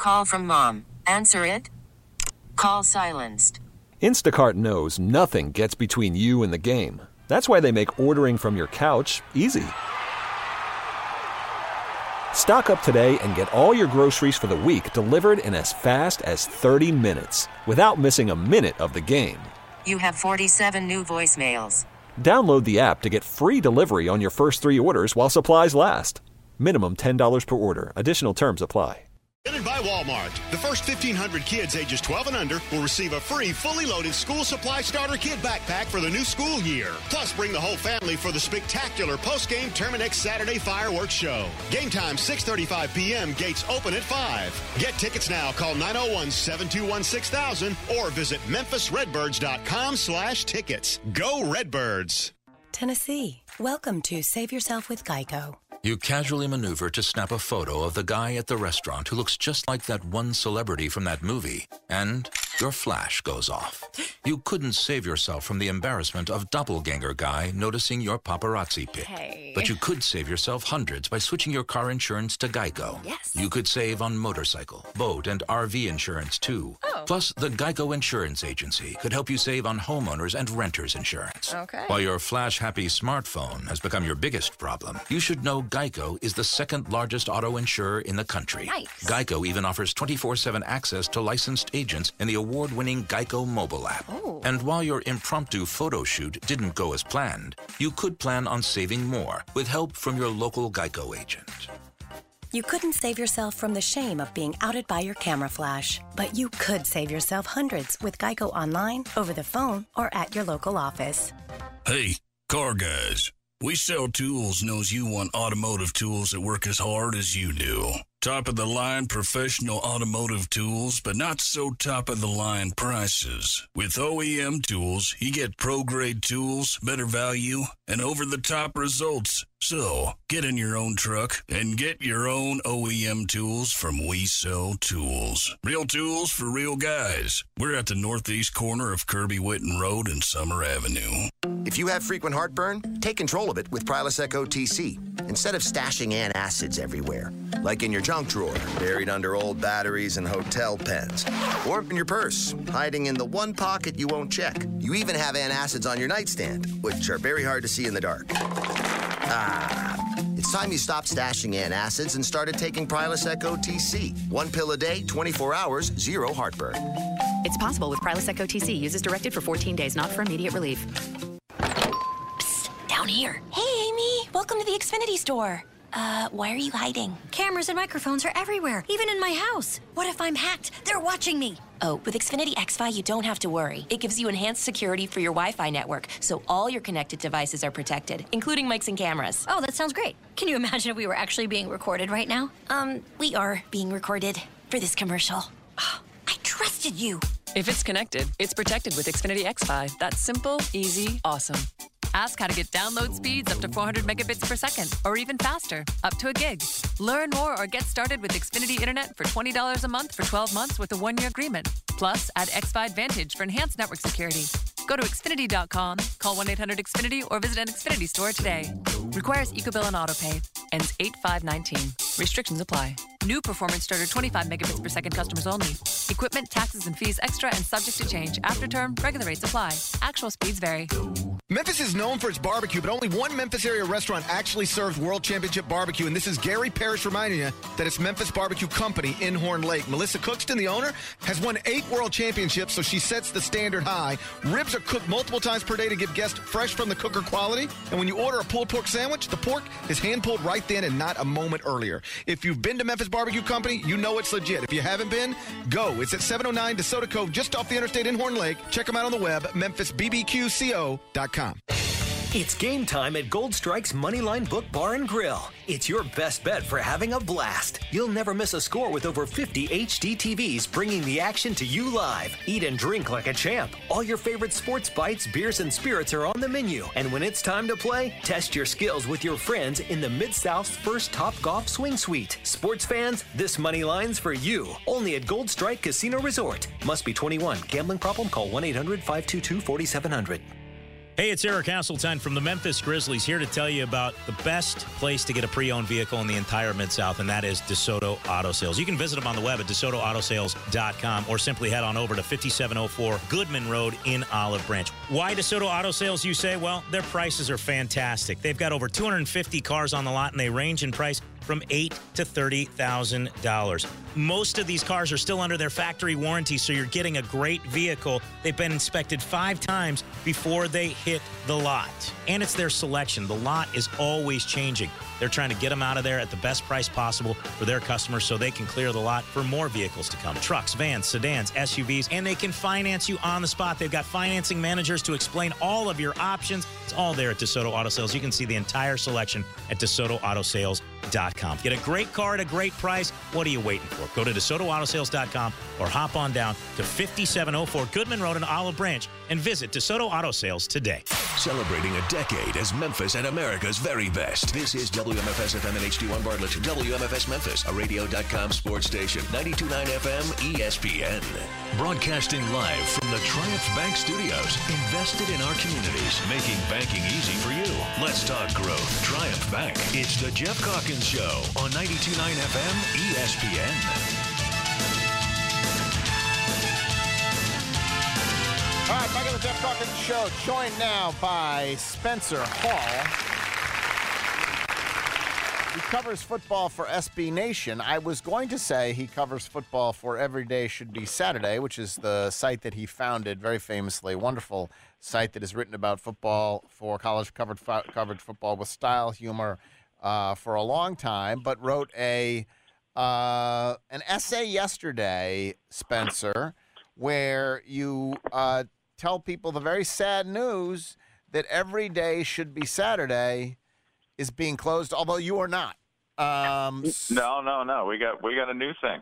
Call from mom. Answer it. Call silenced. Instacart knows nothing gets between you and the game. That's why they make ordering from your couch easy. Stock up today and get all your groceries for the week delivered in as fast as 30 minutes without missing a minute of the game. You have 47 new voicemails. Download the app to get free delivery on your first 3 orders while supplies last. Minimum $10 per order. Additional terms apply. Presented by Walmart. The first 1,500 kids ages 12 and under will receive a free, fully loaded school supply starter kit backpack for the new school year. Plus, bring the whole family for the spectacular post-game Terminix Saturday fireworks show. Game time, 6:35 p.m. Gates open at 5. Get tickets now. Call 901-721-6000 or visit memphisredbirds.com/tickets. Go Redbirds. Tennessee, welcome to Save Yourself with Geico. You casually maneuver to snap a photo of the guy at the restaurant who looks just like that one celebrity from that movie, and your flash goes off. You couldn't save yourself from the embarrassment of doppelganger guy noticing your paparazzi pic. Hey. But you could save yourself hundreds by switching your car insurance to Geico. Yes. You could save on motorcycle, boat, and RV insurance, too. Oh. Plus, the Geico Insurance Agency could help you save on homeowners and renters insurance. Okay. While your flash-happy smartphone has become your biggest problem, you should know Geico is the second largest auto insurer in the country. Nice. Geico even offers 24/7 access to licensed agents in the award-winning Geico mobile app. Oh. And while your impromptu photo shoot didn't go as planned, you could plan on saving more with help from your local Geico agent. You couldn't save yourself from the shame of being outed by your camera flash, but you could save yourself hundreds with Geico online, over the phone, or at your local office. Hey, car guys. We Sell Tools knows you want automotive tools that work as hard as you do. Top-of-the-line professional automotive tools, but not so top-of-the-line prices. With OEM tools, you get pro-grade tools, better value, and over-the-top results. So, get in your own truck and get your own OEM tools from We Sell Tools. Real tools for real guys. We're at the northeast corner of Kirby Whitten Road and Summer Avenue. If you have frequent heartburn, take control of it with Prilosec OTC. Instead of stashing antacids everywhere, like in your junk drawer, buried under old batteries and hotel pens, or in your purse, hiding in the one pocket you won't check. You even have antacids on your nightstand, which are very hard to see in the dark. It's time you stopped stashing antacids and started taking Prilosec OTC. 1 pill a day, 24 hours, zero heartburn. It's possible with Prilosec OTC. Use as directed for 14 days, not for immediate relief. Psst, down here. Hey, Amy. Welcome to the Xfinity store. Why are you hiding? Cameras and microphones are everywhere, even in my house. What if I'm hacked? They're watching me. Oh, with Xfinity XFi, you don't have to worry. It gives you enhanced security for your Wi-Fi network, so all your connected devices are protected, including mics and cameras. Oh, that sounds great. Can you imagine if we were actually being recorded right now? We are being recorded for this commercial. I trusted you. If it's connected, it's protected with Xfinity XFi. That's simple, easy, awesome. Ask how to get download speeds up to 400 megabits per second, or even faster, up to a gig. Learn more or get started with Xfinity Internet for $20 a month for 12 months with a 1-year agreement. Plus, add XFi Advantage for enhanced network security. Go to Xfinity.com, call 1-800-XFINITY, or visit an Xfinity store today. Requires EcoBill and AutoPay. Ends 8/5/19. Restrictions apply. New performance starter 25 megabits per second customers only. Equipment, taxes, and fees extra and subject to change. After term, regular rates apply. Actual speeds vary. Memphis is known for its barbecue, but only one Memphis area restaurant actually serves World Championship barbecue, and this is Gary Parrish reminding you that it's Memphis Barbecue Company in Horn Lake. Melissa Cookston, the owner, has won 8 World Championships, so she sets the standard high. Ribs are cooked multiple times per day to give guests fresh from the cooker quality, and when you order a pulled pork sandwich, the pork is hand-pulled right then and not a moment earlier. If you've been to Memphis Barbecue Company, you know it's legit. If you haven't been, go. It's at 709 DeSoto Cove, just off the interstate in Horn Lake. Check them out on the web, memphisbbqco.com. It's game time at Gold Strike's Moneyline Book Bar and Grill. It's your best bet for having a blast. You'll never miss a score with over 50 HD TVs bringing the action to you live. Eat and drink like a champ. All your favorite sports bites, beers, and spirits are on the menu. And when it's time to play, test your skills with your friends in the Mid-South's first Top Golf Swing Suite. Sports fans, this Moneyline's for you. Only at Gold Strike Casino Resort. Must be 21. Gambling problem? Call 1-800-522-4700. Hey, it's Eric Hasseltine from the Memphis Grizzlies here to tell you about the best place to get a pre-owned vehicle in the entire Mid-South, and that is DeSoto Auto Sales. You can visit them on the web at DeSotoAutoSales.com or simply head on over to 5704 Goodman Road in Olive Branch. Why DeSoto Auto Sales, you say? Well, their prices are fantastic. They've got over 250 cars on the lot, and they range in price from $8,000 to $30,000. Most of these cars are still under their factory warranty, so you're getting a great vehicle. They've been inspected 5 times before they hit the lot. And it's their selection. The lot is always changing. They're trying to get them out of there at the best price possible for their customers so they can clear the lot for more vehicles to come. Trucks, vans, sedans, SUVs, and they can finance you on the spot. They've got financing managers to explain all of your options. It's all there at DeSoto Auto Sales. You can see the entire selection at DeSotoAutoSales.com. Get a great car at a great price. What are you waiting for? Go to DeSotoAutoSales.com or hop on down to 5704 Goodman Road in Olive Branch and visit DeSoto Auto Sales today. Celebrating a decade as Memphis and America's very best. This is WMFS-FM and HD1 Bartlett. WMFS Memphis, a radio.com sports station. 92.9 FM ESPN. Broadcasting live from the Triumph Bank Studios. Invested in our communities, making banking easy for you. Let's talk growth. Triumph Bank. It's the Jeff Calkins Show on 92.9 FM ESPN. All right, back on the Jeff Calkins Show, joined now by Spencer Hall. He covers football for SB Nation. I was going to say he covers football for Every Day Should Be Saturday, which is the site that he founded very famously, a wonderful site that has written about football for college covered football with style, humor for a long time, but wrote an essay yesterday, Spencer, where you tell people the very sad news that Every Day Should Be Saturday is being closed, although you are not. No. We got a new thing.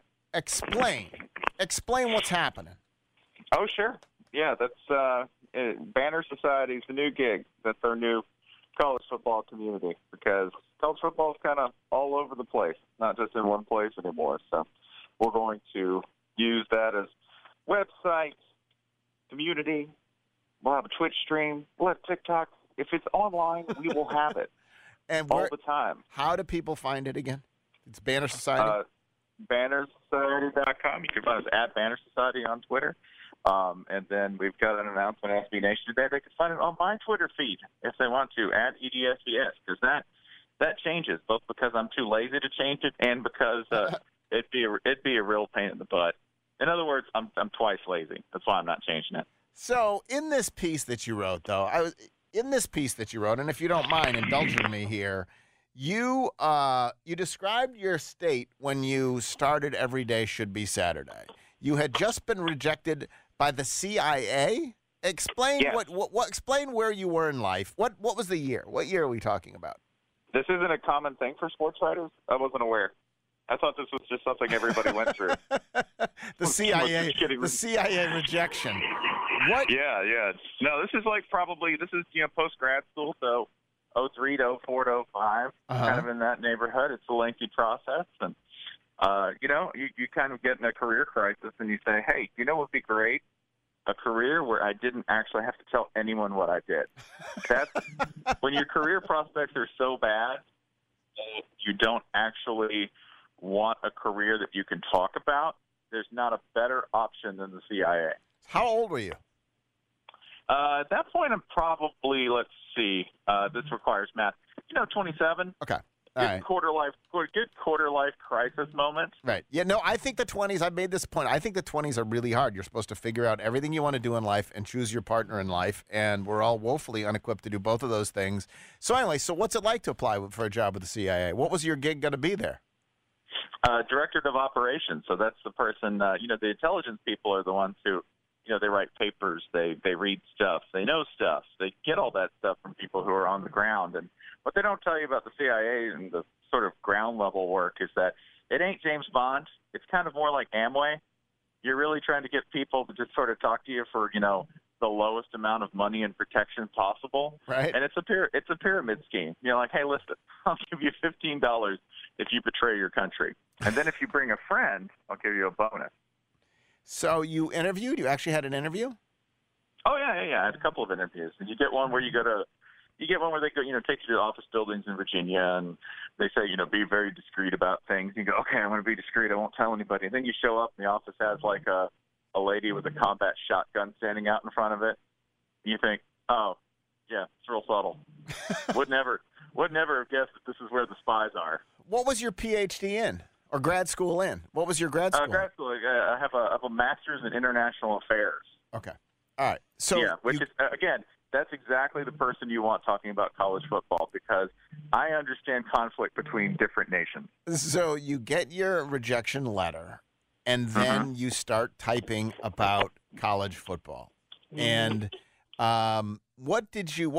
Explain what's happening. Oh, sure. Yeah, that's Banner Society's the new gig. That's our new college football community, because college football is kind of all over the place, not just in one place anymore. So we're going to use that as website, community. We'll have a Twitch stream. We'll have TikTok. If it's online, we will have it. And all the time. How do people find it again? It's Banner Society? BannerSociety.com. You can find us at Banner Society on Twitter. And then we've got an announcement at SB Nation today. They can find it on my Twitter feed if they want to, at EDSBS, because that changes, both because I'm too lazy to change it and because it'd be a real pain in the butt. In other words, I'm twice lazy. That's why I'm not changing it. So in this piece that you wrote, though, and if you don't mind indulging me here, you described your state when you started Every Day Should Be Saturday. You had just been rejected by the CIA. Explain what explain where you were in life. What was the year? What year are we talking about? This isn't a common thing for sports writers. I wasn't aware. I thought this was just something everybody went through. The CIA rejection. What? Yeah. No, this is post grad school, so 03 to 04 to 05, kind of in that neighborhood. It's a lengthy process, and you kind of get in a career crisis, and you say, hey, you know what would be great? A career where I didn't actually have to tell anyone what I did. That's when your career prospects are so bad, you don't actually want a career that you can talk about. There's not a better option than the CIA. How old were you? At that point, I'm probably, let's see, this requires math, 27. Okay. Good quarter life crisis moment. Right. Yeah, no, I think the 20s, I've made this point, I think the 20s are really hard. You're supposed to figure out everything you want to do in life and choose your partner in life, and we're all woefully unequipped to do both of those things. So anyway, what's it like to apply for a job with the CIA? What was your gig going to be there? Director of operations. So that's the person, the intelligence people are the ones who, they write papers, they read stuff, they know stuff, they get all that stuff from people who are on the ground. And what they don't tell you about the CIA and the sort of ground level work is that it ain't James Bond. It's kind of more like Amway. You're really trying to get people to just sort of talk to you for, the lowest amount of money and protection possible. Right. And it's a pyramid scheme. You're like, hey, listen, I'll give you $15 if you betray your country. And then if you bring a friend, I'll give you a bonus. So you interviewed? You actually had an interview? Oh yeah. I had a couple of interviews, and you get one where they go, take you to office buildings in Virginia, and they say, be very discreet about things. You go, okay, I'm going to be discreet. I won't tell anybody. And then you show up, and the office has like a lady with a combat shotgun standing out in front of it. And you think, oh, yeah, it's real subtle. would never have guessed that this is where the spies are. What was your PhD in or grad school in? What was your grad school? Grad school. I have a master's in international affairs. Okay. All right. So yeah, which is again, that's exactly the person you want talking about college football, because I understand conflict between different nations. So you get your rejection letter, and then you start typing about college football. And what did you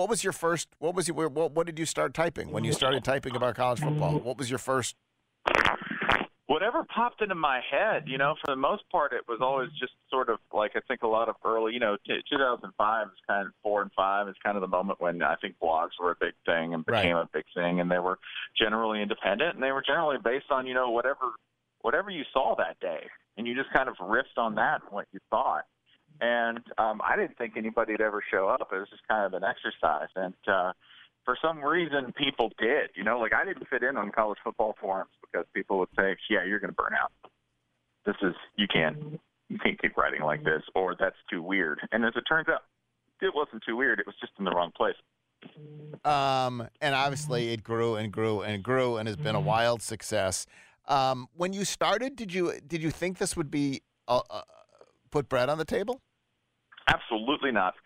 start typing when you started typing about college football? What was your first? Whatever popped into my head, for the most part, it was always just sort of like, I think a lot of early, 2005 is kind of 4 and 5 is kind of the moment when I think blogs were a big thing and became a big thing, and they were generally independent, and they were generally based on, whatever you saw that day, and you just kind of riffed on that and what you thought. And I didn't think anybody would ever show up. It was just kind of an exercise, and for some reason, people did. I didn't fit in on college football forums because people would say, yeah, you're going to burn out. You can't keep writing like this, or that's too weird. And as it turns out, it wasn't too weird. It was just in the wrong place. And obviously it grew and grew and grew and has been a wild success. When you started, did you think this would be put bread on the table? Absolutely not.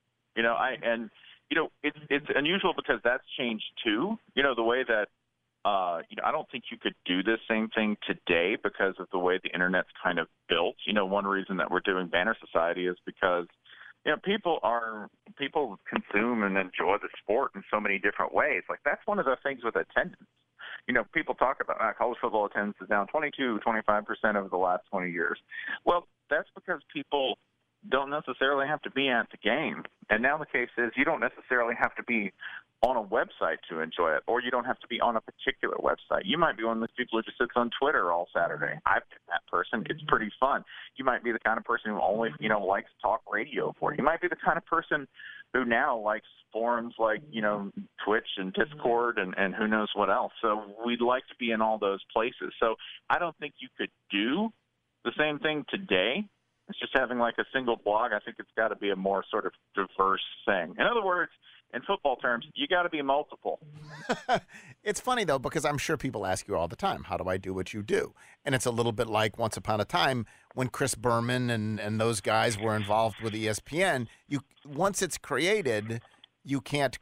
It's unusual because that's changed too. The way that I don't think you could do this same thing today because of the way the internet's kind of built. One reason that we're doing Banner Society is because people consume and enjoy the sport in so many different ways. Like, that's one of the things with attendance. People talk about college football attendance is down 25% over the last 20 years. Well, that's because people don't necessarily have to be at the game. And now the case is you don't necessarily have to be on a website to enjoy it, or you don't have to be on a particular website. You might be one of those people who just sits on Twitter all Saturday. I've been that person. It's pretty fun. You might be the kind of person who only, likes talk radio for it. You might be the kind of person who now likes forums like, Twitch and Discord and who knows what else. So we'd like to be in all those places. So I don't think you could do the same thing today. It's just having like a single blog. I think it's got to be a more sort of diverse thing. In other words, in football terms, you got to be multiple. It's funny, though, because I'm sure people ask you all the time, how do I do what you do? And it's a little bit like Once Upon a Time when Chris Berman and those guys were involved with ESPN. Once it's created, you can't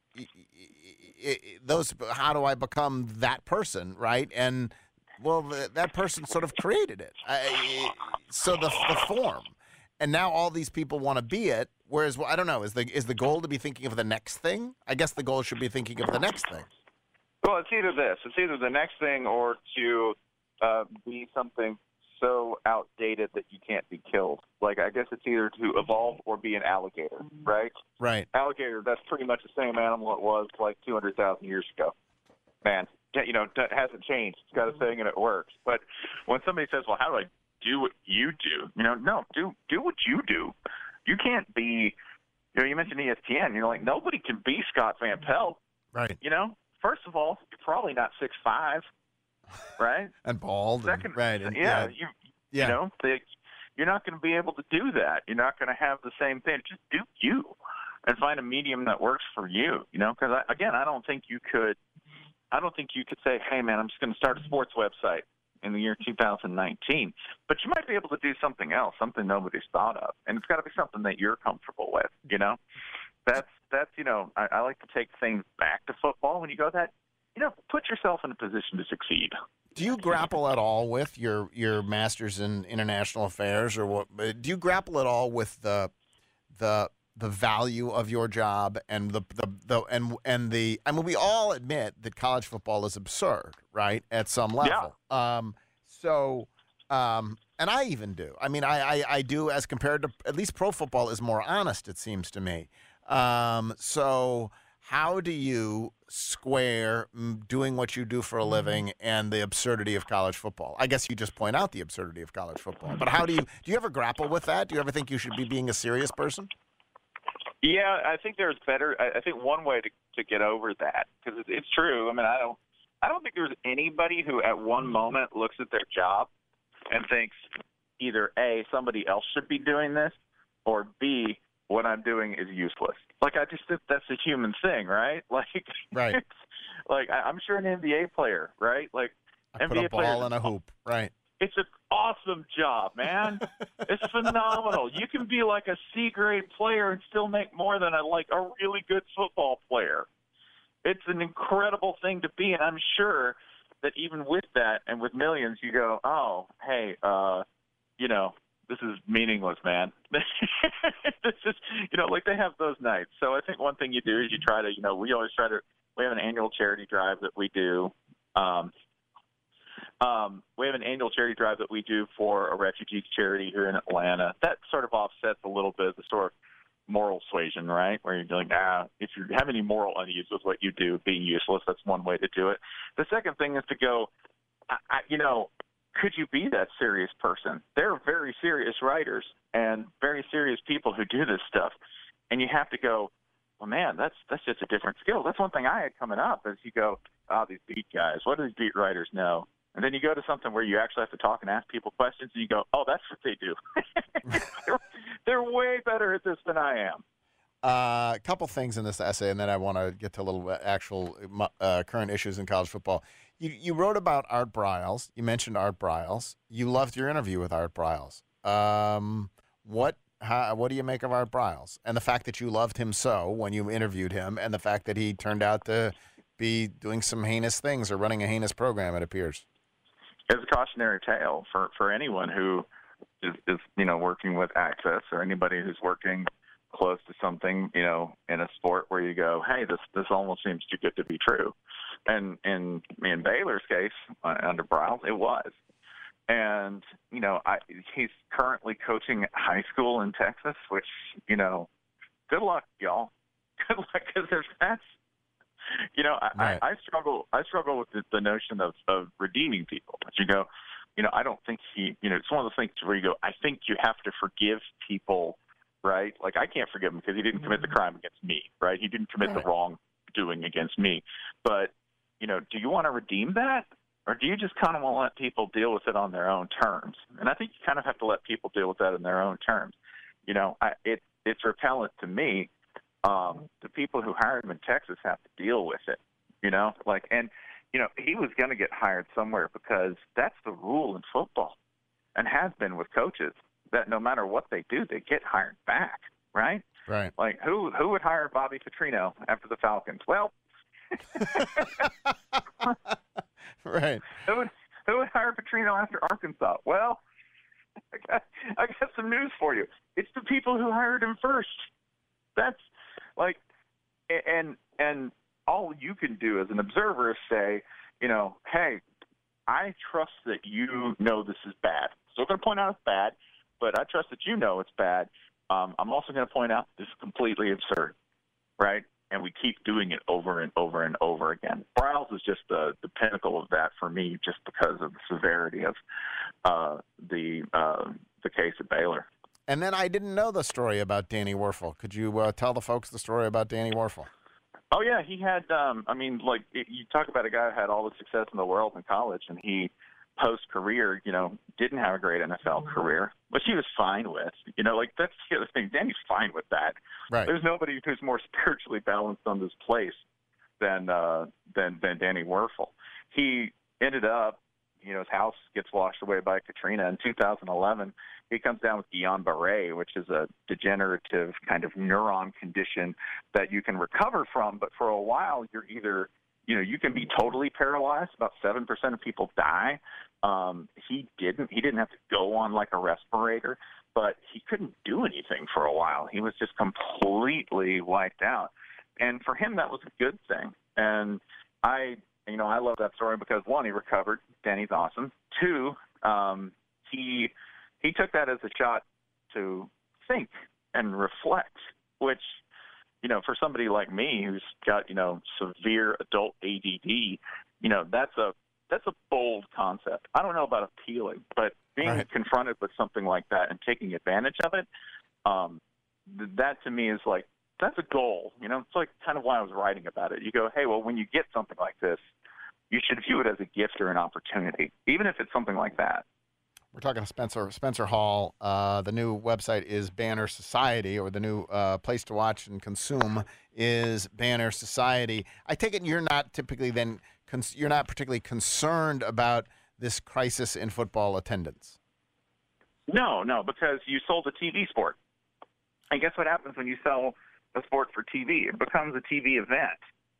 how do I become that person, right? And well, that person sort of created it. So the form, and now all these people want to be it. Whereas, I don't know, is the goal to be thinking of the next thing? I guess the goal should be thinking of the next thing. Well, it's either this. It's either the next thing or to be something so outdated that you can't be killed. Like, I guess it's either to evolve or be an alligator, right? Right. Alligator, that's pretty much the same animal it was like 200,000 years ago. Man, that hasn't changed. It's got a thing and it works. But when somebody says, well, how do I do what you do? No, do what you do. You can't be, you mentioned ESPN. You're like, nobody can be Scott Van Pelt. Right. First of all, you're probably not 6'5", right? And bald. Second, right. And, you're not going to be able to do that. You're not going to have the same thing. Just do you and find a medium that works for you, because, I don't think you could say, hey, man, I'm just going to start a sports website in the year 2019. But you might be able to do something else, something nobody's thought of. And it's got to be something that you're comfortable with, That's I like to take things back to football. When you go that, put yourself in a position to succeed. Do you grapple at all with your master's in international affairs, or what? Do you grapple at all with the value of your job and we all admit that college football is absurd, right? At some level. Yeah. And I even do. I mean, I do, as compared to, at least pro football is more honest, it seems to me. So how do you square doing what you do for a living and the absurdity of college football? I guess you just point out the absurdity of college football. But how do you ever grapple with that? Do you ever think you should be being a serious person? Yeah, I think there's better. I think one way to get over that, because it's true. I mean, I don't think there's anybody who at one moment looks at their job and thinks either A, somebody else should be doing this, or B, what I'm doing is useless. Like, I just think that's a human thing, right? Like, right. Like, I'm sure an NBA player, right? Like, I put a ball in a hoop, right? It's an awesome job, man. It's phenomenal. You can be like a C-grade player and still make more than a really good football player. It's an incredible thing to be, and I'm sure that even with that and with millions, you go, oh, hey, this is meaningless, man. It's just, like they have those nights. So I think one thing you do is you try to, we have an annual charity drive that we do. We have an annual charity drive that we do for a refugee charity here in Atlanta. That sort of offsets a little bit of the sort of moral suasion, right? Where you're like, if you have any moral unease with what you do, being useless, that's one way to do it. The second thing is to go, could you be that serious person? There are very serious writers and very serious people who do this stuff. And you have to go, well, man, that's just a different skill. That's one thing I had coming up is you go, these beat guys, what do these beat writers know? And then you go to something where you actually have to talk and ask people questions, and you go, oh, that's what they do. They're way better at this than I am. A couple things in this essay, and then I want to get to a little actual current issues in college football. You wrote about Art Briles. You mentioned Art Briles. You loved your interview with Art Briles. What do you make of Art Briles? And the fact that you loved him so when you interviewed him, and the fact that he turned out to be doing some heinous things or running a heinous program, it appears. It's a cautionary tale for anyone who is working with access, or anybody who's working close to something, in a sport where you go, hey, this almost seems too good to be true. And in Baylor's case, under Briles, it was. And, he's currently coaching high school in Texas, which, good luck, y'all. Good luck, because that's, right. I struggle with the notion of redeeming people. But you go, I don't think it's one of those things where you go, I think you have to forgive people, right? Like, I can't forgive him because he didn't commit the crime against me, right? He didn't commit the wrongdoing against me. But, do you want to redeem that? Or do you just kind of want to let people deal with it on their own terms? And I think you kind of have to let people deal with that in their own terms. It's repellent to me. The people who hired him in Texas have to deal with it, and he was going to get hired somewhere because that's the rule in football and has been with coaches, that no matter what they do, they get hired back, right? Right. Like, who would hire Bobby Petrino after the Falcons? Well, right. Who would hire Petrino after Arkansas? Well, I got some news for you. It's the people who hired him first. That's like, and all you can do as an observer is say, hey, I trust that you know this is bad. Still going to point out it's bad, but I trust that you know it's bad. I'm also going to point out this is completely absurd, right? And we keep doing it over and over and over again. Briles is just the pinnacle of that for me, just because of the severity of the case at Baylor. And then I didn't know the story about Danny Wuerffel. Could you tell the folks the story about Danny Wuerffel? Oh, yeah. He had, you talk about a guy who had all the success in the world in college, and he, post-career, didn't have a great NFL career, which he was fine with. That's the other thing. Danny's fine with that. Right. There's nobody who's more spiritually balanced on this place than Danny Wuerffel. He ended up, his house gets washed away by Katrina. In 2011, he comes down with Guillain-Barré, which is a degenerative kind of neuron condition that you can recover from, but for a while you're either, you can be totally paralyzed. About 7% of people die. He didn't have to go on like a respirator, but he couldn't do anything for a while. He was just completely wiped out. And for him, that was a good thing. And I love that story because, one, he recovered. Danny's awesome. Two, he took that as a shot to think and reflect, which, for somebody like me who's got, severe adult ADD, that's a bold concept. I don't know about appealing, but being confronted with something like that and taking advantage of it, that to me is like that's a goal. It's like kind of why I was writing about it. You go, hey, well, when you get something like this, you should view it as a gift or an opportunity, even if it's something like that. We're talking to Spencer Hall. The new website is Banner Society, or the new place to watch and consume is Banner Society. I take it you're not typically you're not particularly concerned about this crisis in football attendance. No, because you sold a TV sport. And guess what happens when you sell a sport for TV? It becomes a TV event.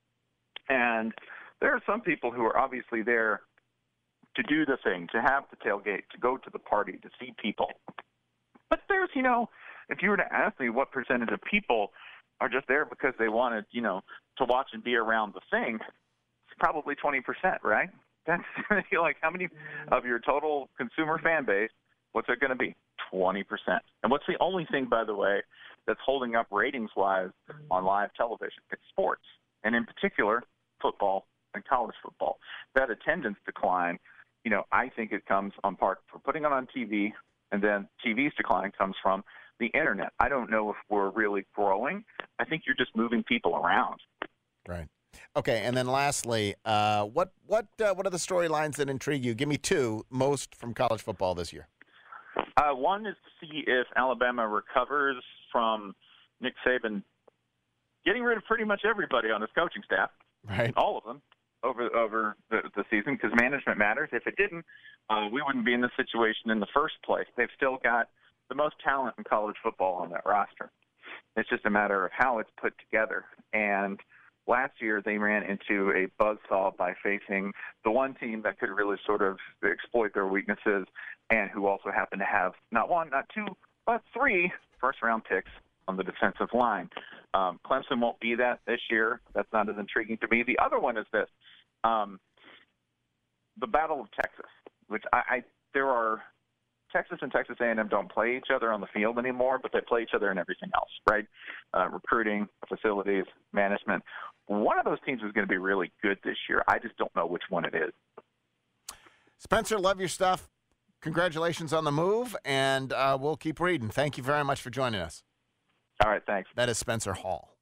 And there are some people who are obviously there to do the thing, to have the tailgate, to go to the party, to see people. But there's, if you were to ask me what percentage of people are just there because they wanted, to watch and be around the thing, it's probably 20%, right? That's like how many of your total consumer fan base, what's it going to be? 20%. And what's the only thing, by the way, that's holding up ratings-wise on live television? It's sports, and in particular, football and college football. That attendance decline, I think it comes on part for putting it on TV, and then TV's decline comes from the internet. I don't know if we're really growing. I think you're just moving people around. Right. Okay, and then lastly, what are the storylines that intrigue you? Give me two most from college football this year. One is to see if Alabama recovers from Nick Saban getting rid of pretty much everybody on his coaching staff, right? All of them over the season, because management matters. If it didn't, we wouldn't be in this situation in the first place. They've still got the most talent in college football on that roster. It's just a matter of how it's put together. And last year they ran into a buzzsaw by facing the one team that could really sort of exploit their weaknesses and who also happened to have not one, not two, but 3 first-round picks on the defensive line. Clemson won't be that this year. That's not as intriguing to me. The other one is this, the Battle of Texas, which there are – Texas and Texas A&M don't play each other on the field anymore, but they play each other in everything else, right? Recruiting, facilities, management. One of those teams is going to be really good this year. I just don't know which one it is. Spencer, love your stuff. Congratulations on the move, and we'll keep reading. Thank you very much for joining us. All right, thanks. That is Spencer Hall.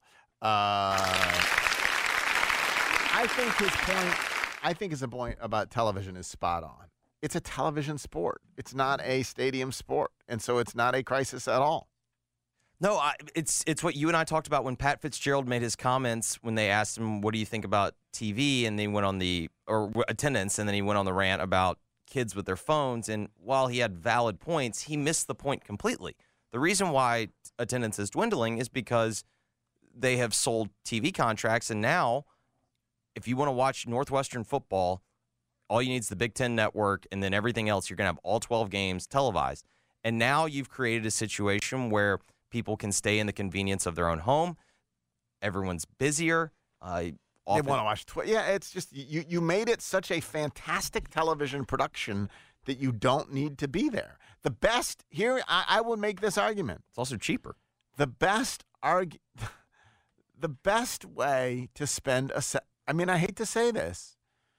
I think his point about television is spot on. It's a television sport. It's not a stadium sport, and so it's not a crisis at all. No, it's what you and I talked about when Pat Fitzgerald made his comments when they asked him, what do you think about TV? And they went on or attendance, and then he went on the rant about kids with their phones. And while he had valid points, he missed the point completely. The reason why attendance is dwindling is because they have sold TV contracts, and now if you want to watch Northwestern football, all you need is the Big Ten Network, and then everything else, you're going to have all 12 games televised. And now you've created a situation where people can stay in the convenience of their own home. Everyone's busier. They want to watch. It's just you made it such a fantastic television production that you don't need to be there. The best here, I will make this argument. It's also cheaper. The best way to spend I hate to say this.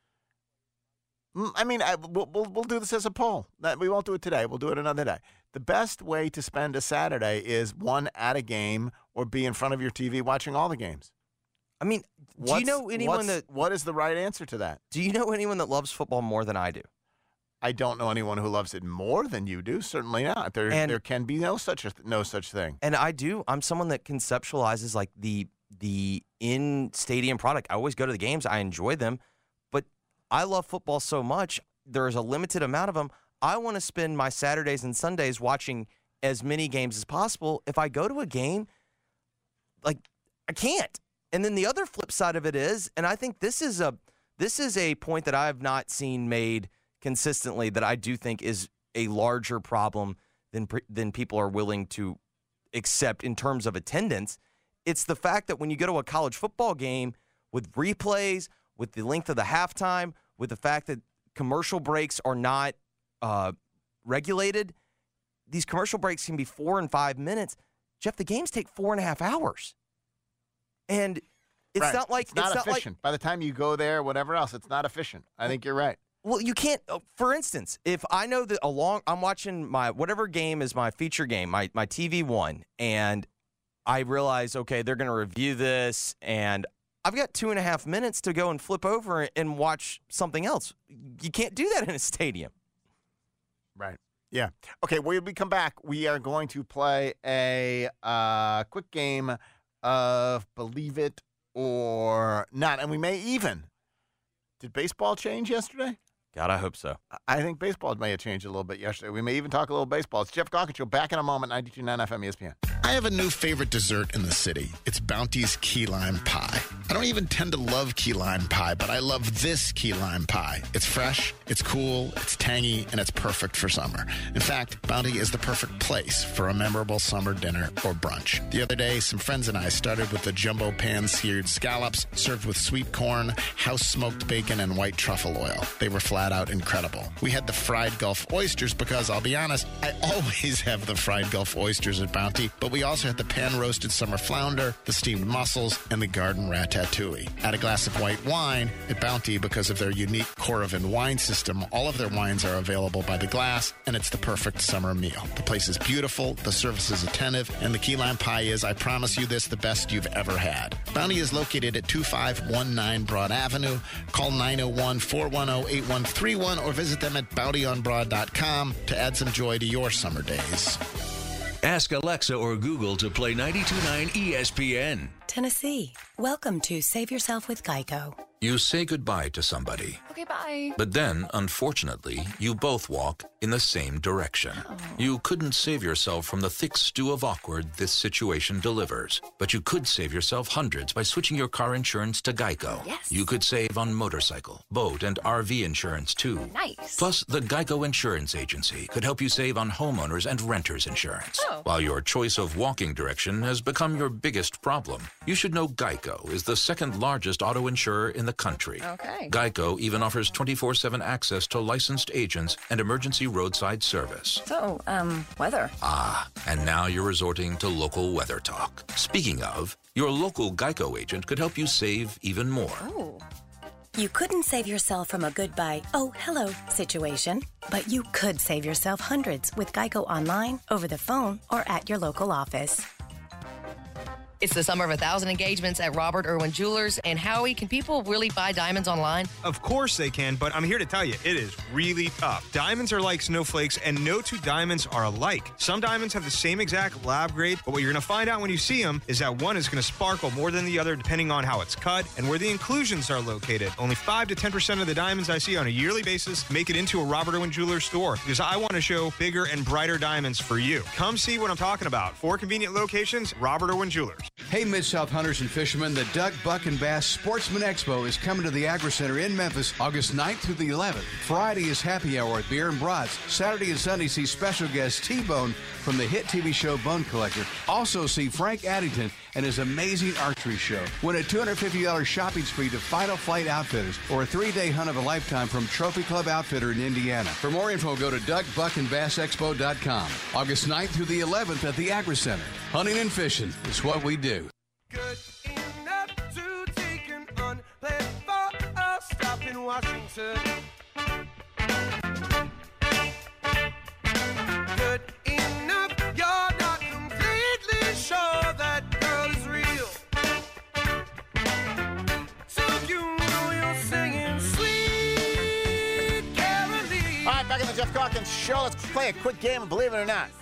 We'll do this as a poll. We won't do it today. We'll do it another day. The best way to spend a Saturday is one at a game or be in front of your TV watching all the games. I mean, do you know anyone what is the right answer to that? Do you know anyone that loves football more than I do? I don't know anyone who loves it more than you do. Certainly not. There can be no such thing. And I do. I'm someone that conceptualizes like the in-stadium product. I always go to the games. I enjoy them. But I love football so much. There's a limited amount of them. I want to spend my Saturdays and Sundays watching as many games as possible. If I go to a game, I can't. And then the other flip side of it is, and I think this is a point that I have not seen made consistently that I do think is a larger problem than people are willing to accept in terms of attendance. It's the fact that when you go to a college football game with replays, with the length of the halftime, with the fact that commercial breaks are not regulated, these commercial breaks can be 4 and 5 minutes. Jeff, the games take 4.5 hours. And it's right. not like it's not efficient. By the time you go there, whatever else, it's not efficient. I think you're right. Well, you can't. For instance, if I know that I'm watching my whatever game is my feature game, my TV one, and I realize, okay, they're going to review this, and I've got 2.5 minutes to go and flip over and watch something else. You can't do that in a stadium. Right. Yeah. Okay, when we come back, we are going to play a quick game of Believe It or Not. And we may even. Did baseball change yesterday? God, I hope so. I think baseball may have changed a little bit yesterday. We may even talk a little baseball. It's Jeff Calkins Show. Back in a moment, 92.9 FM ESPN. I have a new favorite dessert in the city. It's Bounty's Key Lime Pie. I don't even tend to love key lime pie, but I love this key lime pie. It's fresh, it's cool, it's tangy, and it's perfect for summer. In fact, Bounty is the perfect place for a memorable summer dinner or brunch. The other day, some friends and I started with the jumbo pan-seared scallops served with sweet corn, house-smoked bacon, and white truffle oil. They were flat out incredible. We had the fried Gulf oysters because, I'll be honest, I always have the fried Gulf oysters at Bounty, but we also had the pan-roasted summer flounder, the steamed mussels, and the garden ratatouille. Add a glass of white wine at Bounty because of their unique Coravin wine system. All of their wines are available by the glass, and it's the perfect summer meal. The place is beautiful, the service is attentive, and the key lime pie is, I promise you this, the best you've ever had. Bounty is located at 2519 Broad Avenue. Call 901-410-8131 or visit them at bountyonbroad.com to add some joy to your summer days. Ask Alexa or Google to play 92.9 ESPN. Tennessee, welcome to Save Yourself with Geico. You say goodbye to somebody. Okay, bye. But then, unfortunately, you both walk in the same direction. You couldn't save yourself from the thick stew of awkward this situation delivers. But you could save yourself hundreds by switching your car insurance to Geico. Yes. You could save on motorcycle, boat, and RV insurance, too. Nice. Plus, the Geico Insurance Agency could help you save on homeowners and renters insurance. While your choice of walking direction has become your biggest problem, you should know Geico is the second largest auto insurer in the country. Okay. Geico even offers 24/7 access to licensed agents and emergency roadside service. So, weather. And now you're resorting to local weather talk. Speaking of, your local Geico agent could help you save even more. Oh. You couldn't save yourself from a goodbye, oh, hello situation, but you could save yourself hundreds with Geico online, over the phone, or at your local office. It's the summer of 1,000 engagements at Robert Irwin Jewelers. And Howie, can people really buy diamonds online? Of course they can, but I'm here to tell you, it is really tough. Diamonds are like snowflakes, and no two diamonds are alike. Some diamonds have the same exact lab grade, but what you're going to find out when you see them is that one is going to sparkle more than the other depending on how it's cut and where the inclusions are located. Only 5 to 10% of the diamonds I see on a yearly basis make it into a Robert Irwin Jewelers store because I want to show bigger and brighter diamonds for you. Come see what I'm talking about. 4 convenient locations, Robert Irwin Jewelers. Hey, Mid-South hunters and fishermen, the Duck, Buck, and Bass Sportsman Expo is coming to the Agri Center in Memphis August 9th through the 11th. Friday is happy hour with beer and brats. Saturday and Sunday see special guest T-Bone from the hit TV show Bone Collector. Also see Frank Addington and his amazing archery show. Win a $250 shopping spree to Final Flight Outfitters or a 3-day hunt of a lifetime from Trophy Club Outfitter in Indiana. For more info, go to duckbuckandbassexpo.com. August 9th through the 11th at the Agri Center. Hunting and fishing is what we do. Good enough to take an unplanned for a stop in Washington. Good enough, you're not completely sure that girl is real. So you know you're singing Sweet Caroline. All right, back in the Jeff Calkins Show. Let's play a quick game of Believe It or Not.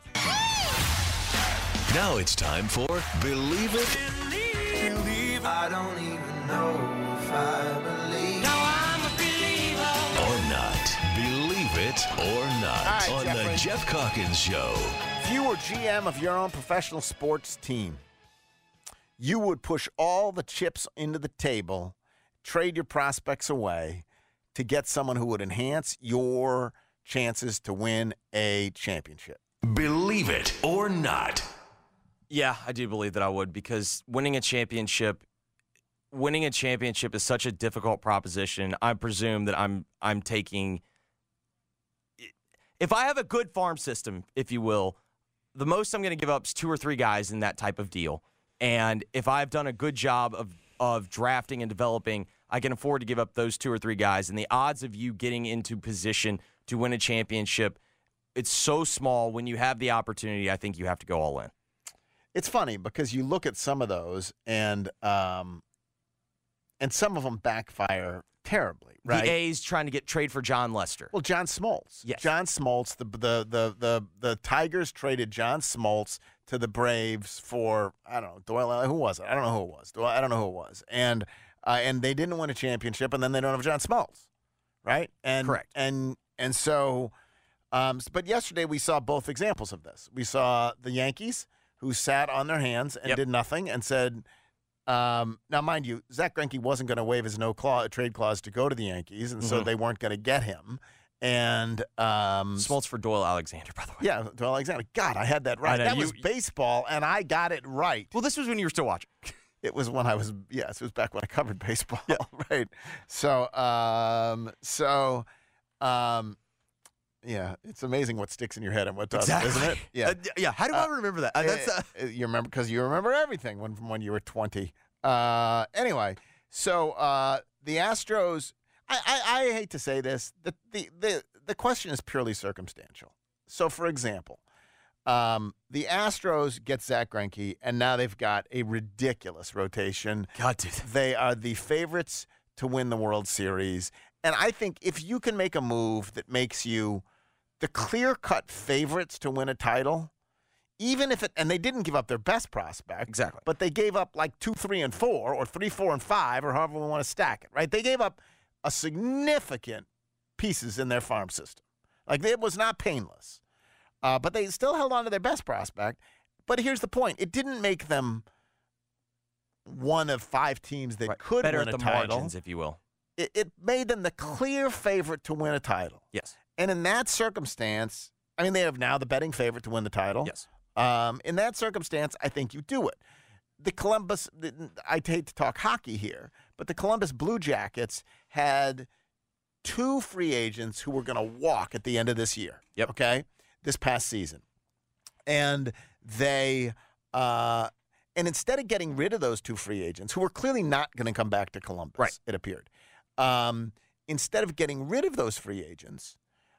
Now it's time for Believe It Believe. I don't even know if I believe. Now I'm a believer. or Not. Believe It or Not All right, on the Jeffrey. Jeff Calkins Show. If you were GM of your own professional sports team, you would push all the chips into the table, trade your prospects away to get someone who would enhance your chances to win a championship. Believe It or Not. Yeah, I do believe that I would because winning a championship is such a difficult proposition. I presume that I'm taking. If I have a good farm system, if you will, the most I'm going to give up is 2 or 3 guys in that type of deal. And if I've done a good job of drafting and developing, I can afford to give up those 2 or 3 guys. And the odds of you getting into position to win a championship, it's so small. When you have the opportunity, I think you have to go all in. It's funny because you look at some of those and some of them backfire terribly, right? The A's trying to trade for John Lester. Well, John Smoltz. Yes. John Smoltz. The Tigers traded John Smoltz to the Braves for, I don't know, Doyle. Who was it? I don't know who it was. I don't know who it was. And they didn't win a championship, and then they don't have John Smoltz, right? And correct. And so, but yesterday we saw both examples of this. We saw the Yankees who sat on their hands and did nothing and said. Now, mind you, Zach Greinke wasn't going to waive his trade clause to go to the Yankees, and so they weren't going to get him. And Smoltz for Doyle Alexander, by the way. Yeah, Doyle Alexander. God, I had that right. That was baseball, and I got it right. Well, this was when you were still watching. It was when I was, yes, it was back when I covered baseball, right? So, yeah, it's amazing what sticks in your head and what doesn't, isn't it? Yeah. Yeah. How do I remember that? You remember because you remember everything from when you were 20. Anyway, so the Astros. I hate to say this. The question is purely circumstantial. So, for example, the Astros get Zach Greinke, and now they've got a ridiculous rotation. God, dude. They are the favorites to win the World Series. And I think if you can make a move that makes you the clear-cut favorites to win a title, even if and they didn't give up their best prospect. Exactly. But they gave up like 2, 3, and 4, or 3, 4, and 5, or however we want to stack it, right? They gave up a significant pieces in their farm system. Like, it was not painless. But they still held on to their best prospect. But here's the point. It didn't make them one of 5 teams that could better win at a the title. margins, if you will. It made them the clear favorite to win a title. Yes. And in that circumstance, I mean, they have now the betting favorite to win the title. Yes. In that circumstance, I think you do it. The Columbus, I hate to talk hockey here, but the Columbus Blue Jackets had 2 free agents who were going to walk at the end of this year. Yep. Okay? This past season. And they, and instead of getting rid of those 2 free agents, who were clearly not going to come back to Columbus, it appeared, instead of getting rid of those free agents,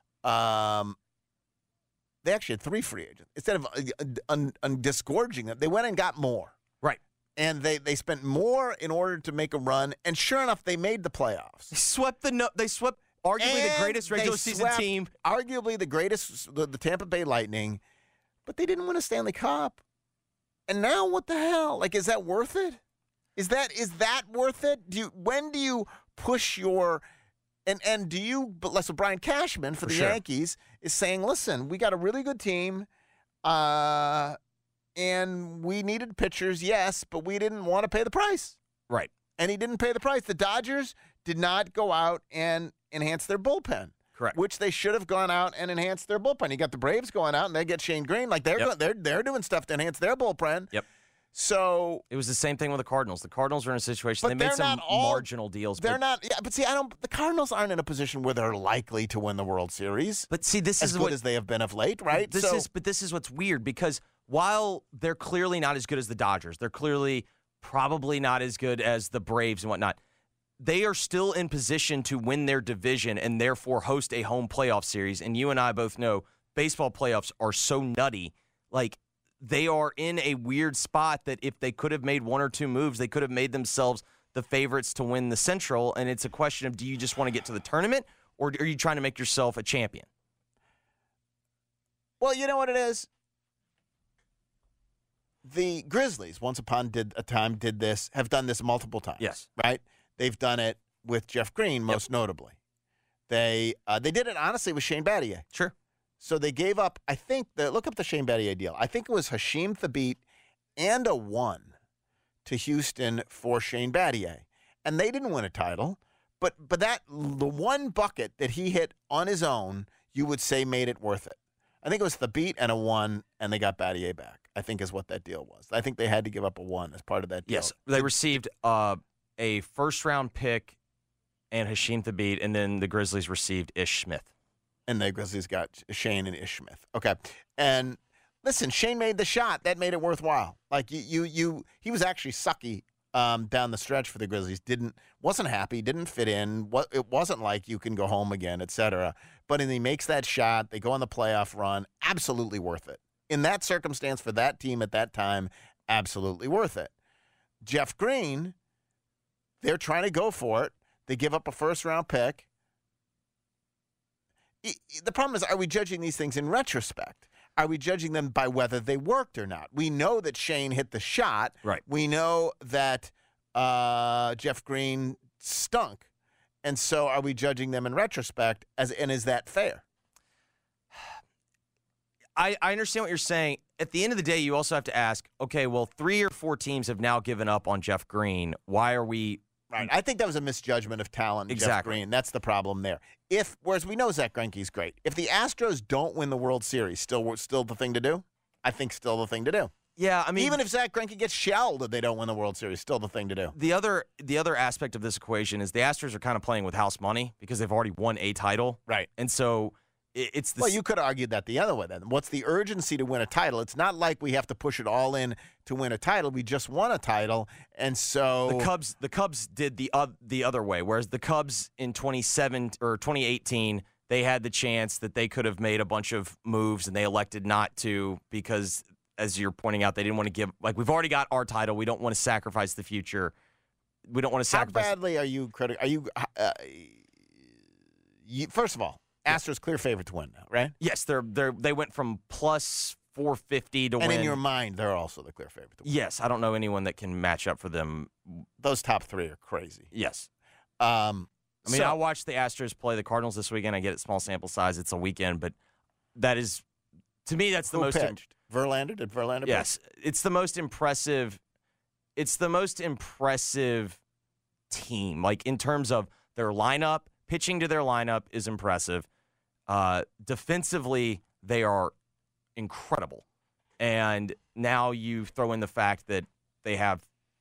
they actually had 3 free agents. Instead of disgorging them, they went and got more. Right. And they spent more in order to make a run, and sure enough, they made the playoffs. They swept arguably the greatest regular season team. Arguably the greatest, the Tampa Bay Lightning, but they didn't win a Stanley Cup. And now what the hell? Like, is that worth it? Is that worth it? When do you push your and do you? But so Brian Cashman for the Yankees is saying, listen, we got a really good team, and we needed pitchers, yes, but we didn't want to pay the price. Right. And he didn't pay the price. The Dodgers did not go out and enhance their bullpen. Correct. Which they should have gone out and enhanced their bullpen. You got the Braves going out and they get Shane Green. Like they're doing stuff to enhance their bullpen. Yep. So it was the same thing with the Cardinals. The Cardinals are in a situation they made some marginal deals. They're not. Yeah, but see, the Cardinals aren't in a position where they're likely to win the World Series. But see, this is as good as they have been of late, right? But this is what's weird because while they're clearly not as good as the Dodgers, they're clearly probably not as good as the Braves and whatnot. They are still in position to win their division and therefore host a home playoff series. And you and I both know baseball playoffs are so nutty. Like, they are in a weird spot that if they could have made 1 or 2 moves, they could have made themselves the favorites to win the Central. And it's a question of, do you just want to get to the tournament or are you trying to make yourself a champion? Well, you know what it is? The Grizzlies, once upon a time, have done this multiple times. Yes. Right? They've done it with Jeff Green, most notably. They did it, honestly, with Shane Battier. Sure. So they gave up, I think, look up the Shane Battier deal. I think it was Hashim Thabit and a 1 to Houston for Shane Battier. And they didn't win a title, but the one bucket that he hit on his own, you would say made it worth it. I think it was Thabit and a 1, and they got Battier back, I think is what that deal was. I think they had to give up a 1 as part of that deal. Yes, they received a first-round pick and Hashim Thabit, and then the Grizzlies received Ish Smith. And the Grizzlies got Shane and Ish Smith. Okay. And listen, Shane made the shot. That made it worthwhile. Like, he was actually sucky down the stretch for the Grizzlies. Wasn't happy, didn't fit in. It wasn't like you can go home again, et cetera. But then he makes that shot. They go on the playoff run. Absolutely worth it. In that circumstance, for that team at that time, absolutely worth it. Jeff Green, they're trying to go for it. They give up a first-round pick. The problem is, are we judging these things in retrospect? Are we judging them by whether they worked or not? We know that Shane hit the shot. Right. We know that Jeff Green stunk. And so are we judging them in retrospect, and is that fair? I understand what you're saying. At the end of the day, you also have to ask, okay, well, 3 or 4 teams have now given up on Jeff Green. Why are we... Right. I think that was a misjudgment of talent in Jeff Green. That's the problem there. Whereas we know Zach Greinke's great. If the Astros don't win the World Series, still the thing to do? I think still the thing to do. Yeah, I mean... Even if Zach Greinke gets shelled if they don't win the World Series, still the thing to do. The other aspect of this equation is the Astros are kind of playing with house money because they've already won a title. Right. And so... It's well, you could argue that the other way then. What's the urgency to win a title? It's not like we have to push it all in to win a title. We just won a title, and so the Cubs did the other way. Whereas the Cubs in 2018, they had the chance that they could have made a bunch of moves, and they elected not to because, as you're pointing out, they didn't want to give. Like, we've already got our title. We don't want to sacrifice the future. We don't want to sacrifice. How badly are you critical? Are you first of all? Astros clear favorite to win now, right? Yes, they went from plus 450 to win. And in your mind, they're also the clear favorite to win. Yes, I don't know anyone that can match up for them. Those top 3 are crazy. Yes. I watched the Astros play the Cardinals this weekend. I get it, small sample size. It's a weekend, but that is, to me, that's the most. Who pitched? Verlander? Did Verlander pitch? Yes. It's the most impressive. It's the most impressive team. Like, in terms of their lineup, pitching to their lineup is impressive. Defensively, they are incredible. And now you throw in the fact that they have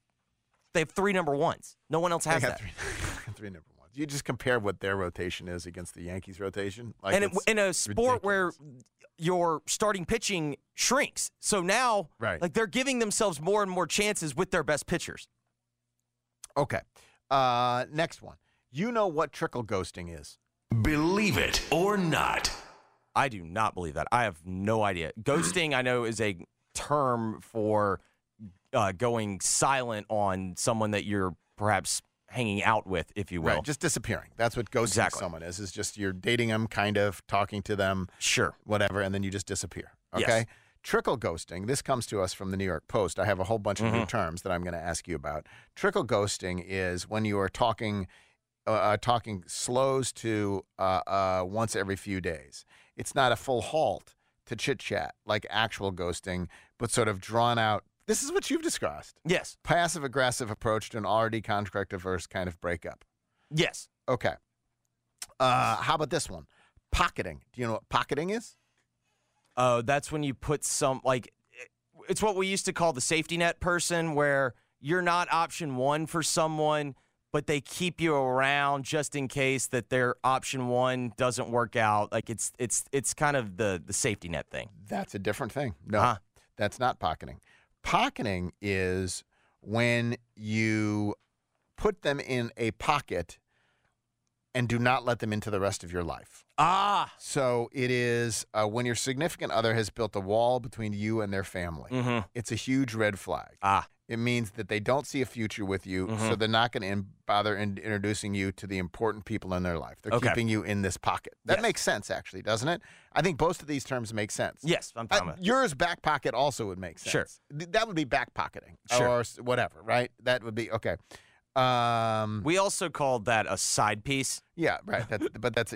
3 number ones. No one else has that. Three number ones. You just compare what their rotation is against the Yankees' rotation. Like, and in a sport where your starting pitching shrinks. So now, like, they're giving themselves more and more chances with their best pitchers. Okay. Next one. You know what trickle ghosting is. Believe it or not. I do not believe that. I have no idea. Ghosting, I know, is a term for going silent on someone that you're perhaps hanging out with, if you will. Right, just disappearing. That's what ghosting someone is just you're dating them, kind of, talking to them. Sure. Whatever, and then you just disappear. Okay? Yes. Trickle ghosting, this comes to us from the New York Post. I have a whole bunch of new terms that I'm going to ask you about. Trickle ghosting is when you are talking slows to once every few days. It's not a full halt to chit-chat like actual ghosting, but sort of drawn out. This is what you've discussed. Yes. Passive-aggressive approach to an already contract-averse kind of breakup. Yes. Okay. How about this one? Pocketing. Do you know what pocketing is? Oh, that's when you put it's what we used to call the safety net person, where you're not option 1 for someone, but they keep you around just in case that their option 1 doesn't work out. Like, it's kind of the safety net thing. That's a different thing. No, that's not pocketing. Pocketing is when you put them in a pocket and do not let them into the rest of your life. So it is when your significant other has built a wall between you and their family. It's a huge red flag. It means that they don't see a future with you, so they're not going to bother introducing you to the important people in their life. They're keeping you in this pocket. That makes sense, actually, doesn't it? I think both of these terms make sense. Yes, I'm fine with it. Yours, back pocket, also would make sense. Sure. That would be back pocketing. Sure. Or whatever, right? That would be, okay. We also called that a side piece. Yeah, right. That's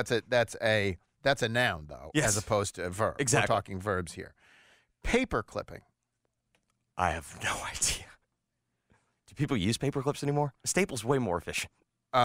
a noun, though, as opposed to a verb. Exactly. We're talking verbs here. Paper clipping. I have no idea. Do people use paper clips anymore? A staple's way more efficient.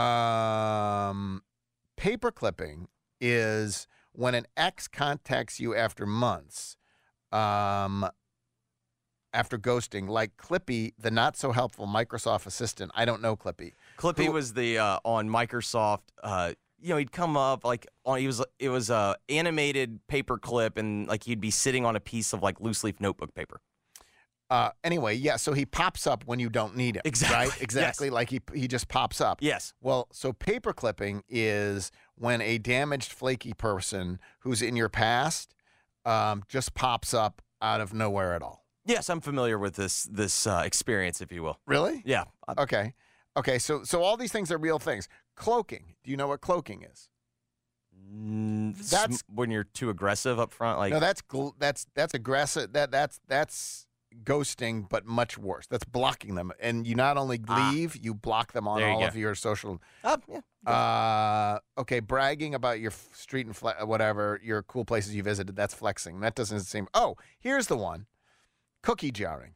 Paper clipping is when an ex contacts you after months, after ghosting, like Clippy, the not-so-helpful Microsoft assistant. I don't know Clippy. Clippy was the on Microsoft. He'd come up it was a animated paper clip, and like he'd be sitting on a piece of like loose leaf notebook paper. Anyway, yeah, so he pops up when you don't need him. Exactly. Right? Exactly. Yes. Like he just pops up. Yes. Well, so paper clipping is when a damaged, flaky person who's in your past just pops up out of nowhere at all. Yes, I'm familiar with this experience, if you will. Really? Yeah. Okay. So all these things are real things. Cloaking. Do you know what cloaking is? That's when you're too aggressive up front. Like no, that's aggressive. That's ghosting, but much worse. That's blocking them, and you not only leave, you block them on all of your social. Okay, bragging about your street and whatever your cool places you visited. That's flexing. That doesn't seem. Oh, here's the one. Cookie jarring.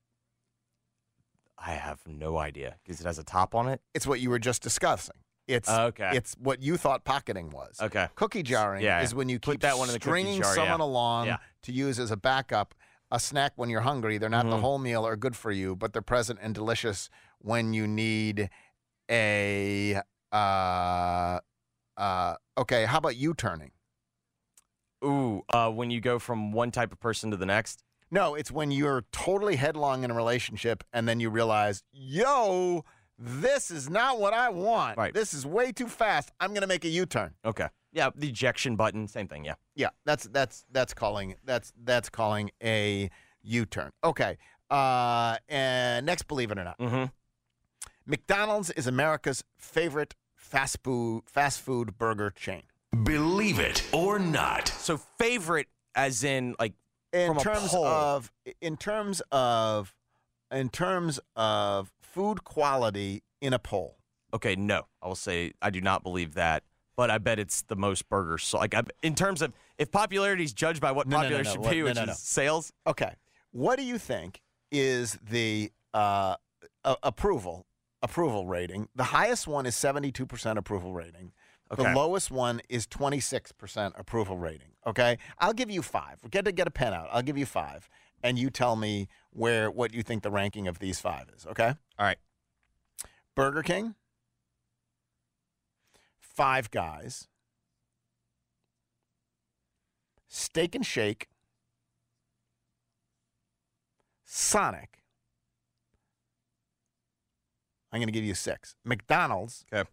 I have no idea because it has a top on it. It's what you were just discussing. It's what you thought pocketing was. Okay. Cookie jarring is when you keep that one in the stringing cookie jar, someone along to use as a backup, a snack when you're hungry. They're not the whole meal or good for you, but they're present and delicious when you need a okay, how about U-turning? Ooh, when you go from one type of person to the next? No, it's when you're totally headlong in a relationship and then you realize, yo, this is not what I want. Right. This is way too fast. I'm going to make a U-turn. Okay. Yeah, the ejection button, same thing, yeah. Yeah, that's calling a U-turn. Okay. And next, believe it or not. Mm-hmm. McDonald's is America's favorite fast food burger chain. Believe it or not. So favorite as in like in from terms a poll. in terms of food quality in a poll. Okay, no. I will say I do not believe that, but I bet it's the most burgers. So like in terms of if popularity is judged by what popularity should be, which is sales. Okay. What do you think is the approval rating? The highest one is 72% approval rating. Okay. The lowest one is 26% approval rating. Okay, I'll give you 5. Get a pen out. I'll give you 5, and you tell me what you think the ranking of these 5 is. Okay. All right. Burger King, Five Guys, Steak and Shake, Sonic. I'm going to give you 6. McDonald's. Okay.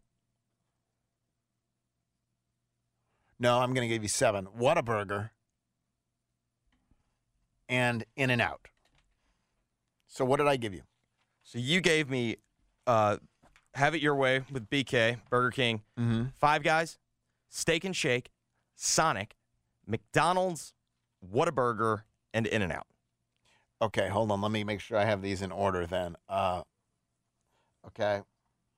No, I'm going to give you 7. Whataburger and In-N-Out. So what did I give you? So you gave me Have It Your Way with BK, Burger King, Five Guys, Steak and Shake, Sonic, McDonald's, Whataburger, and In-N-Out. Okay, hold on. Let me make sure I have these in order then. Okay.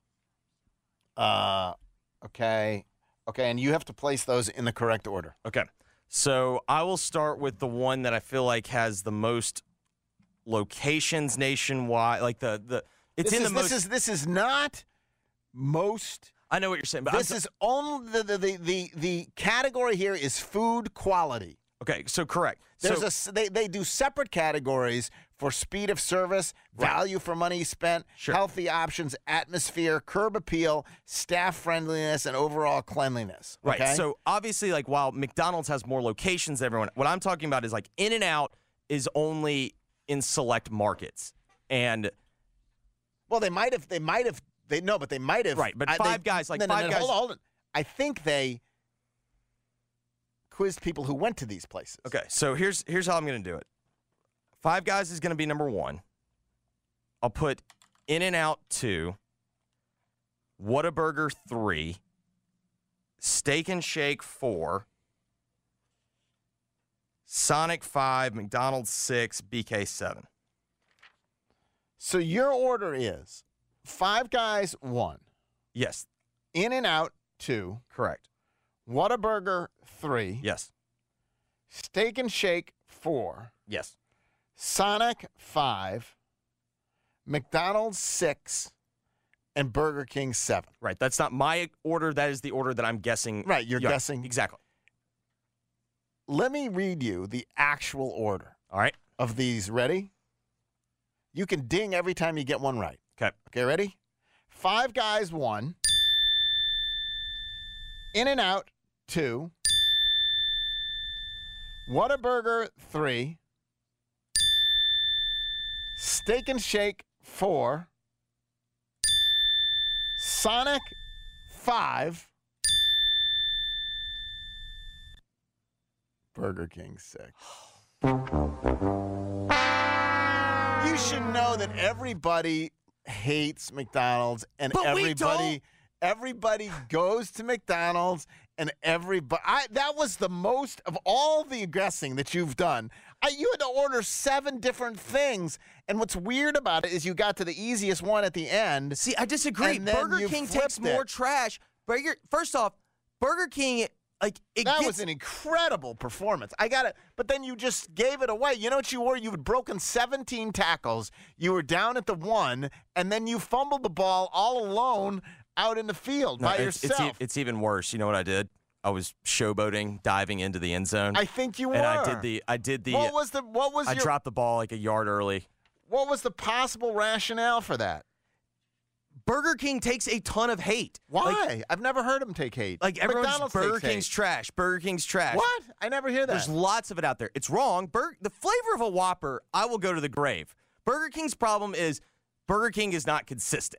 Okay, and you have to place those in the correct order. Okay. So I will start with the one that I feel like has the most locations nationwide. Like this is not most. I know what you're saying, but this is only the category here is food quality. Okay, so correct. They do separate categories for speed of service, value for money spent, healthy options, atmosphere, curb appeal, staff friendliness, and overall cleanliness. Okay? Right. So obviously, like while McDonald's has more locations than everyone, what I'm talking about is like In-N-Out is only in select markets, and well, they might have. Right, but Five Guys, Five Guys. Hold on. I think they quizzed people who went to these places. Okay, so here's how I'm going to do it. Five Guys is going to be number 1. I'll put In-N-Out 2, Whataburger 3, Steak and Shake 4, Sonic 5, McDonald's 6, BK 7. So your order is Five Guys 1. Yes. In-N-Out 2. Correct. Whataburger 3. Yes. Steak and Shake 4. Yes. Sonic 5. McDonald's 6. And Burger King 7. Right. That's not my order. That is the order that I'm guessing. Right. You're guessing. Exactly. Let me read you the actual order. All right. Of these. Ready? You can ding every time you get one right. Okay. Okay, ready? Five Guys 1. In-N-Out 2. Whataburger 3. Steak and Shake 4. Sonic 5. Burger King's sick. You should know that everybody hates McDonald's, and everybody goes to McDonald's, and that was the most of all the guessing that you've done. You had to order 7 different things, and what's weird about it is you got to the easiest one at the end. See, I disagree. Burger King takes more trash. First off, Burger King, was an incredible performance. I got it, but then you just gave it away. You know what you were? You had broken 17 tackles. You were down at the 1, and then you fumbled the ball all alone out in the field by yourself. It's even worse. You know what I did? I was showboating, diving into the end zone. I think you were. And I did the. I dropped the ball like a yard early. What was the possible rationale for that? Burger King takes a ton of hate. Why? I've never heard them take hate. Everyone's Burger King's trash. Burger King's trash. What? I never hear that. There's lots of it out there. It's wrong. The flavor of a Whopper, I will go to the grave. Burger King's problem is Burger King is not consistent.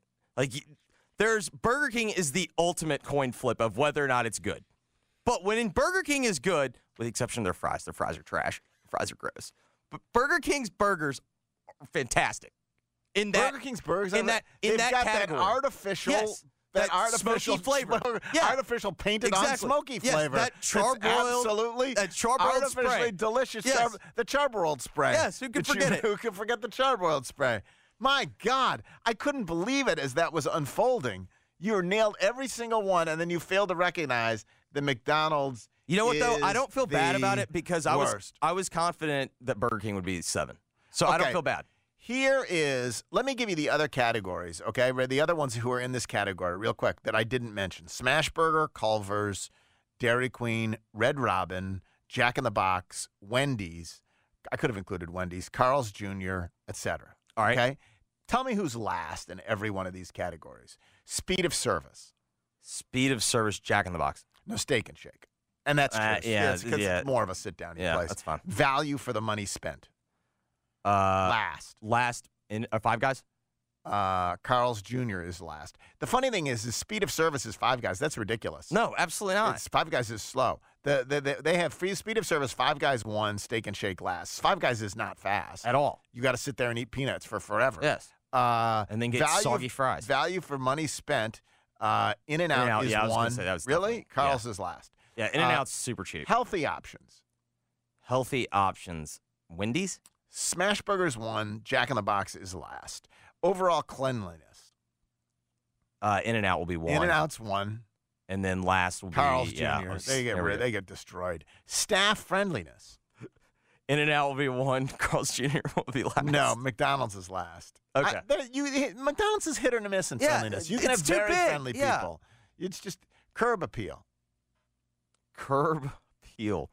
Burger King is the ultimate coin flip of whether or not it's good. But when Burger King is good, with the exception of their fries are trash. Their fries are gross. But Burger King's burgers are fantastic. Burger King's burgers in that category. That artificial, that artificial smoky flavor, artificial painted on smoky flavor. That charbroiled, artificially spray. Delicious. Yes. The charbroiled spray. Yes, who can forget it? Who can forget the charbroiled spray? My God, I couldn't believe it as that was unfolding. You nailed every single one, and then you failed to recognize the McDonald's. You know what though? I don't feel bad about it because I was confident that Burger King would be 7, so I don't feel bad. Let me give you the other categories, okay? The other ones who are in this category, real quick, that I didn't mention. Smashburger, Culver's, Dairy Queen, Red Robin, Jack in the Box, Wendy's. I could have included Wendy's, Carl's Jr., etc. All right. Okay? Tell me who's last in every one of these categories. Speed of service. Speed of service, Jack in the Box. No, Steak and Shake. And that's true. It's more of a sit-down place. That's fine. Value for the money spent. Last in Five Guys? Carl's Jr. is last. The funny thing is speed of service is Five Guys. That's ridiculous. No, absolutely not. Five Guys is slow. They have free speed of service. Five Guys 1, Steak and Shake last. Five Guys is not fast at all. You got to sit there and eat peanuts for forever. Yes. And then get soggy fries. Value for money spent. In-N-Out is I was 1. gonna say that was really? Carl's is last. Yeah, In-N-Out's super cheap. Healthy options. Wendy's? Smashburger's 1. Jack in the Box is last. Overall cleanliness. In-N-Out will be 1. In-N-Out's 1. And then last will Carl's be Jr. They get destroyed. Staff friendliness. In-N-Out will be 1. Carl's Jr. will be last. No, McDonald's is last. Okay. McDonald's is hit or miss in friendliness. You can have very friendly people. It's just curb appeal. Curb appeal.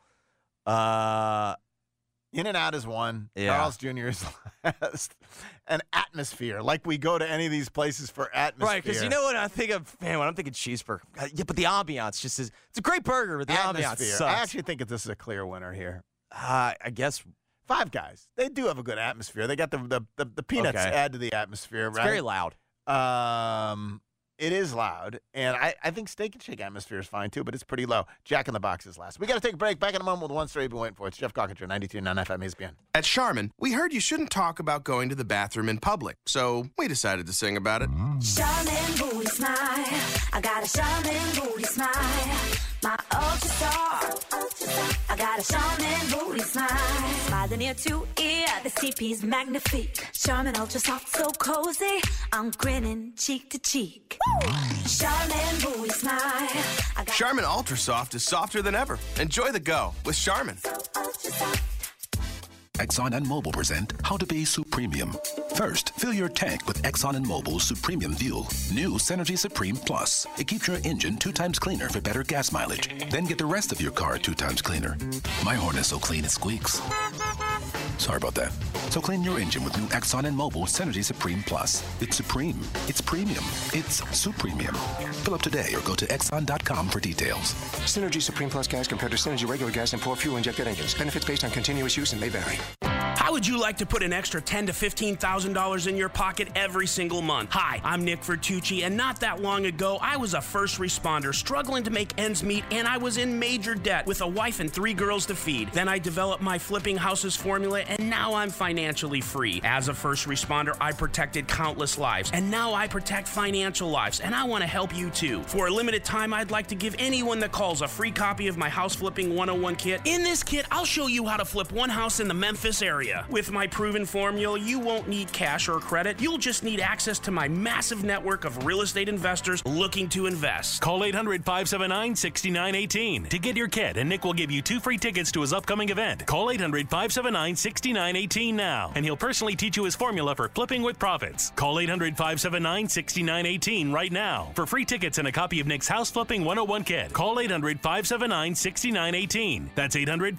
In-N-Out is 1. Yeah. Carl's Jr. is last. And atmosphere. Like we go to any of these places for atmosphere. Right, because you know what I think of? Man, when I'm thinking cheeseburger. Yeah, but the ambiance just is. It's a great burger, but the ambiance sucks. I actually think this is a clear winner here. I guess. Five Guys. They do have a good atmosphere. They got the peanuts add to the atmosphere, it's right? very loud. It is loud, and I think Steak and Shake atmosphere is fine too, but it's pretty low. Jack in the Box is last. We got to take a break. Back in a moment with one story you've been waiting for. It's Jeff Calkins, 92.9 FM ESPN. At Charmin, we heard you shouldn't talk about going to the bathroom in public, so we decided to sing about it. Charmin booty smile. I got a Charmin booty smile. My ultra star. I got a Charmin booty smile. Smiling ear to ear, the CP's magnifique. Charmin ultra soft, so cozy. I'm grinning cheek to cheek. Charmin booty smile. Charmin Ultra Soft is softer than ever. Enjoy the go with Charmin. Exxon and Mobil present How to Be Supremium. First, fill your tank with Exxon and Mobil's Supremium Fuel. New Synergy Supreme Plus. It keeps your engine 2 times cleaner for better gas mileage. Then get the rest of your car 2 times cleaner. My horn is so clean it squeaks. Sorry about that. So clean your engine with new Exxon and Mobil Synergy Supreme Plus. It's supreme. It's premium. It's Supremium. Fill up today or go to Exxon.com for details. Synergy Supreme Plus gas compared to Synergy regular gas and poor fuel injected engines. Benefits based on continuous use and may vary. How How would you like to put an extra $10,000 to $15,000 in your pocket every single month? Hi, I'm Nick Vertucci, and not that long ago, I was a first responder struggling to make ends meet, and I was in major debt with a wife and 3 girls to feed. Then I developed my flipping houses formula, and now I'm financially free. As a first responder, I protected countless lives, and now I protect financial lives, and I want to help you too. For a limited time, I'd like to give anyone that calls a free copy of my House Flipping 101 kit. In this kit, I'll show you how to flip one house in the Memphis area. With my proven formula, you won't need cash or credit. You'll just need access to my massive network of real estate investors looking to invest. Call 800-579-6918 to get your kit, and Nick will give you 2 free tickets to his upcoming event. Call 800-579-6918 now, and he'll personally teach you his formula for flipping with profits. Call 800-579-6918 right now for free tickets and a copy of Nick's House Flipping 101 kit. Call 800-579-6918. That's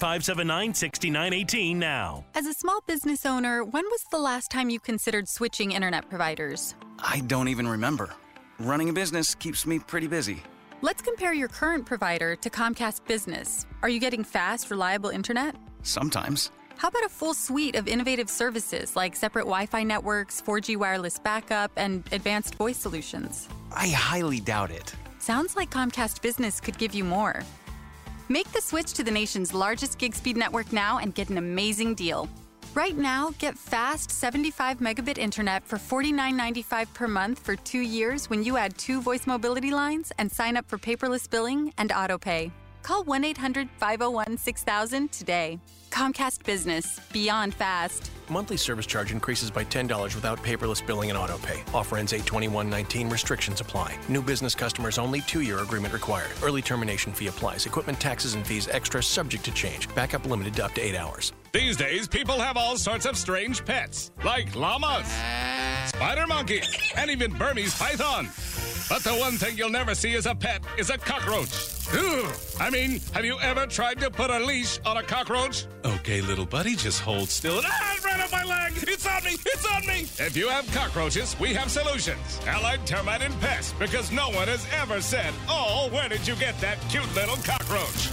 800-579-6918 now. As a small business owner, when was the last time you considered switching internet providers? I don't even remember. Running a business keeps me pretty busy. Let's compare your current provider to Comcast Business. Are you getting fast, reliable internet? Sometimes. How about a full suite of innovative services like separate Wi-Fi networks, 4G wireless backup, and advanced voice solutions? I highly doubt it. Sounds like Comcast Business could give you more. Make the switch to the nation's largest gig speed network now and get an amazing deal. Right now, get fast 75 megabit internet for $49.95 per month for 2 years when you add 2 voice mobility lines and sign up for paperless billing and autopay. Call 1-800-501-6000 today. Comcast Business. Beyond fast. Monthly service charge increases by $10 without paperless billing and autopay. Offer ends 8/21/19. Restrictions apply. New business customers only. 2-year agreement required. Early termination fee applies. Equipment taxes and fees extra, subject to change. Backup limited to up to 8 hours. These days, people have all sorts of strange pets, like llamas, spider monkeys, and even Burmese python. But the one thing you'll never see as a pet is a cockroach. Ugh. I mean, have you ever tried to put a leash on a cockroach? Okay, little buddy, just hold still. Ah, it ran up my leg! It's on me! It's on me! If you have cockroaches, we have solutions. Allied Termite and Pest, because no one has ever said, oh, where did you get that cute little cockroach?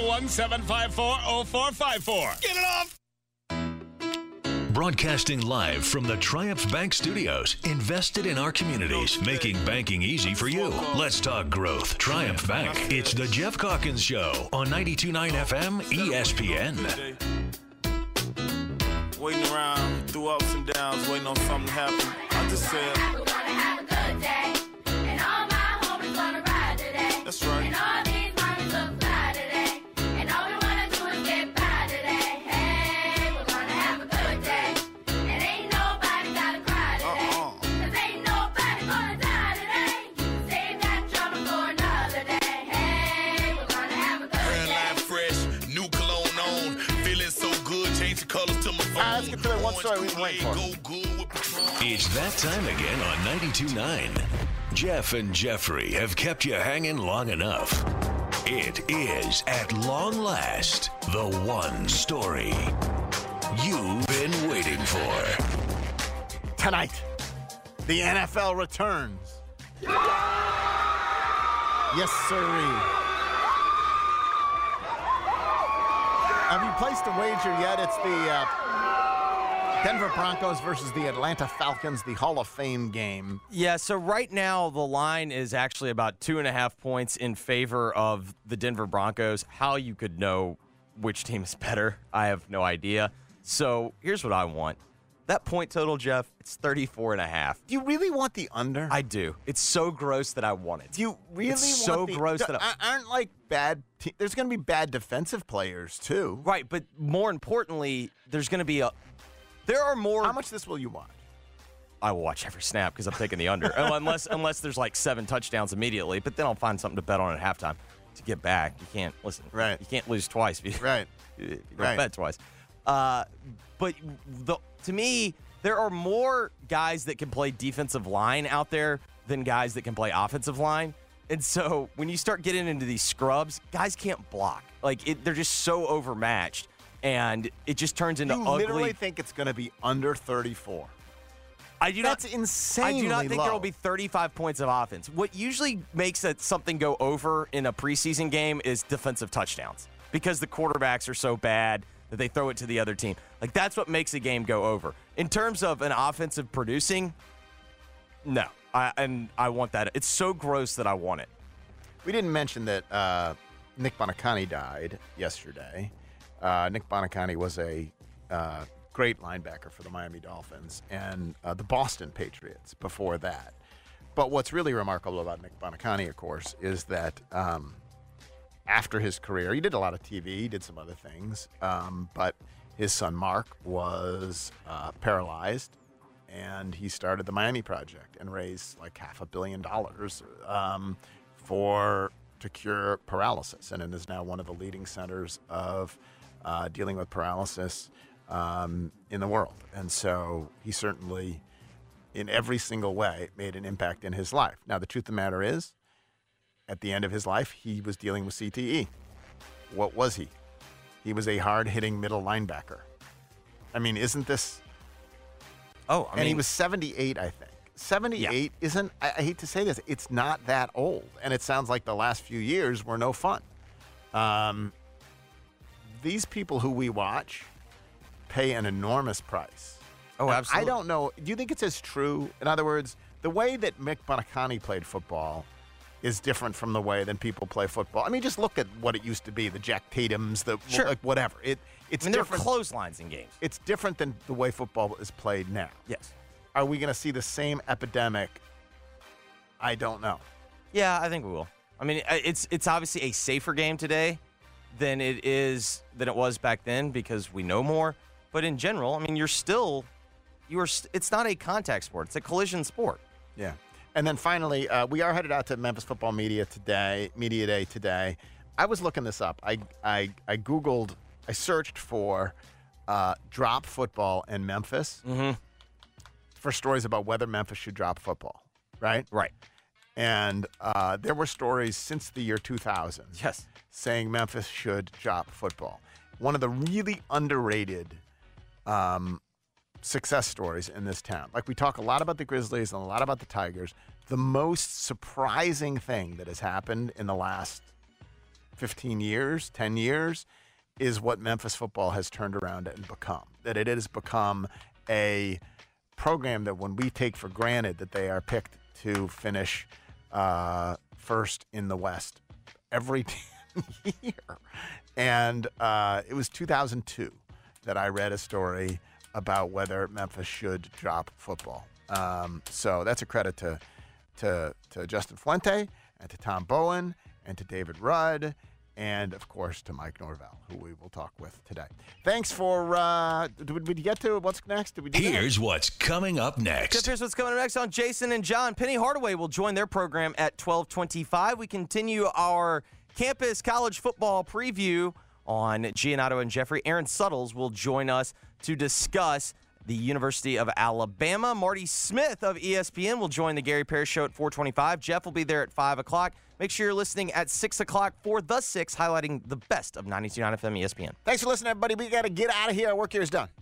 901-754-0454. Get it off! Broadcasting live from the Triumph Bank Studios, invested in our communities, making banking easy for you. Let's talk growth. Triumph Bank. It's the Jeff Calkins Show on 92.9 FM ESPN. Waiting around through ups and downs, waiting on something to happen. I just said, we're gonna have a good day, and all my homies gonna ride today. That's right. And all these mommies look fly today, and all we wanna do is get by today. Hey, we're gonna have a good day, and ain't nobody gotta cry today, cause ain't nobody gonna die today. You can save that trouble for another day. Hey, we're gonna have a good day. Life fresh, new cologne on, feeling so good, change the colors to my phone. Let's get to the one story we've been waiting for. It's that time again on 92.9. Jeff and Jeffrey have kept you hanging long enough. It is, at long last, the one story you've been waiting for. Tonight, the NFL returns. Yes, sirree. Have you placed a wager yet? It's the Denver Broncos versus the Atlanta Falcons, the Hall of Fame game. Yeah, so right now the line is actually about 2.5 points in favor of the Denver Broncos. How you could know which team is better, I have no idea. So here's what I want. That point total, Jeff, it's 34.5. Do you really want the under? I do. It's so gross that I want it. Do you really it's want so gross that aren't like bad there's going to be bad defensive players too. Right, but more importantly, there's going to be there are more. How much of this will you watch? I will watch every snap because I'm taking the under. unless there's like 7 touchdowns immediately, but then I'll find something to bet on at halftime to get back. You can't listen. Right. You can't lose twice. Right. You don't bet twice. But to me, there are more guys that can play defensive line out there than guys that can play offensive line. And so when you start getting into these scrubs, guys can't block. They're just so overmatched, and it just turns into ugly. You literally think it's going to be under 34? That's insanely I do not think low. there will be 35 points of offense. What usually makes something go over in a preseason game is defensive touchdowns because the quarterbacks are so bad. that they throw it to the other team. Like, that's what makes a game go over. In terms of an offensive producing, no. I want that. It's so gross that I want it. We didn't mention that Nick Buoniconti died yesterday. Nick Buoniconti was a great linebacker for the Miami Dolphins and the Boston Patriots before that. But what's really remarkable about Nick Buoniconti, of course, is that after his career, he did a lot of TV, he did some other things, but his son Mark was paralyzed, and he started the Miami Project and raised like $500 million to cure paralysis, and it is now one of the leading centers of dealing with paralysis in the world. And so he certainly, in every single way, made an impact in his life. Now, the truth of the matter is, at the end of his life, he was dealing with CTE. What was he? He was a hard-hitting middle linebacker. I mean, isn't this... And he was 78, I think. 78 isn't, I hate to say this, it's not that old. And it sounds like the last few years were no fun. These people who we watch pay an enormous price. Oh, now, absolutely. I don't know. Do you think it's as true? In other words, the way that Mick Buoniconti played football is different from the way that people play football. I mean, just look at what it used to be, the Jack Tatums, like whatever. It's there different. were clotheslines in games. It's different than the way football is played now. Yes. Are we going to see the same epidemic? I don't know. Yeah, I think we will. I mean, it's obviously a safer game today than it was back then because we know more. But in general, I mean, it's not a contact sport. It's a collision sport. Yeah. And then finally, we are headed out to Memphis Football Media Day today. I was looking this up. I Googled, I searched for drop football in Memphis for stories about whether Memphis should drop football, right? Right. And there were stories since the year 2000 saying Memphis should drop football. One of the really underrated success stories in this town. Like, we talk a lot about the Grizzlies and a lot about the Tigers. The most surprising thing that has happened in the last 15 years, 10 years, is what Memphis football has turned around and become. That it has become a program that when we take for granted that they are picked to finish first in the West every year. And it was 2002 that I read a story about whether Memphis should drop football. So that's a credit to Justin Fuente and to Tom Bowen and to David Rudd and, of course, to Mike Norvell, who we will talk with today. Thanks for did we get to what's next? Did we do Here's what's coming up next. Here's what's coming up next on Jason and John. Penny Hardaway will join their program at 12:25. We continue our campus college football preview on Giannotto and Jeffrey. Aaron Suttles will join us to discuss the University of Alabama. Marty Smith of ESPN will join the Gary Parrish Show at 4:25. Jeff will be there at 5 o'clock. Make sure you're listening at 6 o'clock for The Six, highlighting the best of 92.9 FM ESPN. Thanks for listening, everybody. We got to get out of here. Our work here is done.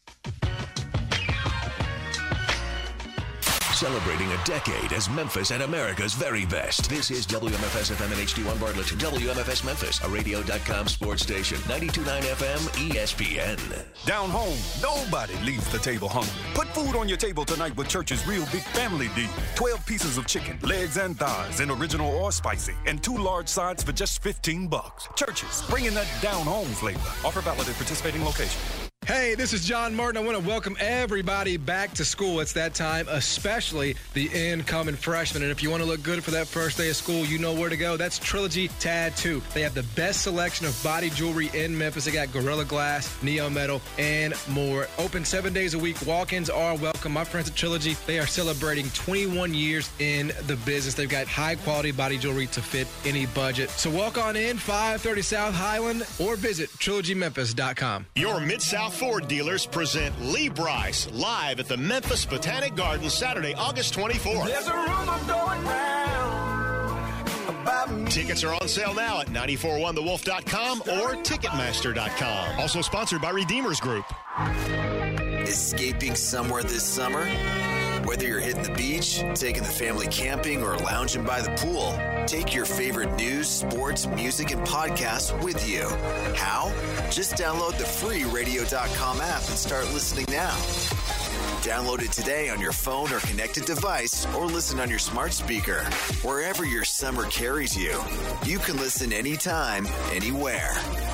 Celebrating a decade as Memphis and America's very best. This is WMFS FM and HD1 Bartlett. WMFS Memphis, a radio.com sports station. 92.9 FM ESPN. Down home, nobody leaves the table hungry. Put food on your table tonight with Church's Real Big Family Deal. 12 pieces of chicken, legs and thighs, in original or spicy, and 2 large sides for just $15. Church's, bringing that down home flavor. Offer valid at participating locations. Hey, this is John Martin. I want to welcome everybody back to school. It's that time, especially the incoming freshmen. And if you want to look good for that first day of school, you know where to go. That's Trilogy Tattoo. They have the best selection of body jewelry in Memphis. They got Gorilla Glass, Neo Metal, and more. Open 7 days a week. Walk-ins are welcome. My friends at Trilogy, they are celebrating 21 years in the business. They've got high-quality body jewelry to fit any budget. So walk on in, 530 South Highland, or visit TrilogyMemphis.com. Your Mid-South Ford dealers present Lee Brice live at the Memphis Botanic Gardens Saturday, August 24th. There's a rumor going round about me. Tickets are on sale now at 941thewolf.com or Ticketmaster.com. Also sponsored by Redeemers Group. Escaping somewhere this summer? Whether you're hitting the beach, taking the family camping, or lounging by the pool, take your favorite news, sports, music, and podcasts with you. How? Just download the free radio.com app and start listening now. Download it today on your phone or connected device, or listen on your smart speaker. Wherever your summer carries you, you can listen anytime, anywhere.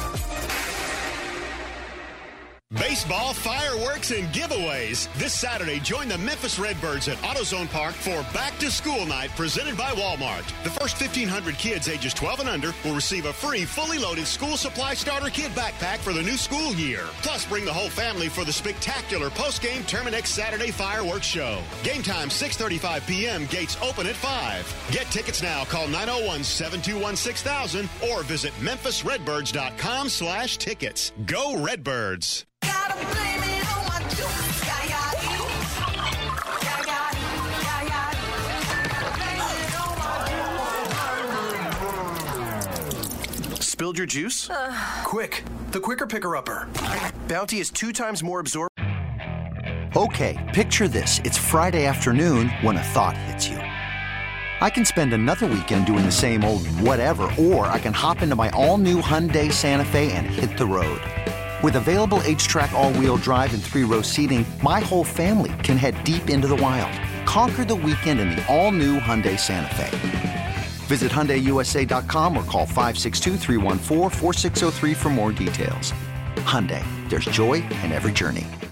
Baseball, fireworks, and giveaways. This Saturday, join the Memphis Redbirds at AutoZone Park for Back to School Night presented by Walmart. The first 1,500 kids ages 12 and under will receive a free, fully loaded school supply starter kit backpack for the new school year. Plus, bring the whole family for the spectacular post-game Terminex Saturday fireworks show. Game time, 6:35 p.m. Gates open at 5. Get tickets now. Call 901-721-6000 or visit memphisredbirds.com/tickets. Go Redbirds! Spilled your juice? Quick, the quicker picker-upper. Bounty is 2 times more absorbent. Okay, picture this. It's Friday afternoon when a thought hits you. I can spend another weekend doing the same old whatever, or I can hop into my all-new Hyundai Santa Fe and hit the road. With available H-Track all-wheel drive and 3-row seating, my whole family can head deep into the wild. Conquer the weekend in the all-new Hyundai Santa Fe. Visit HyundaiUSA.com or call 562-314-4603 for more details. Hyundai, there's joy in every journey.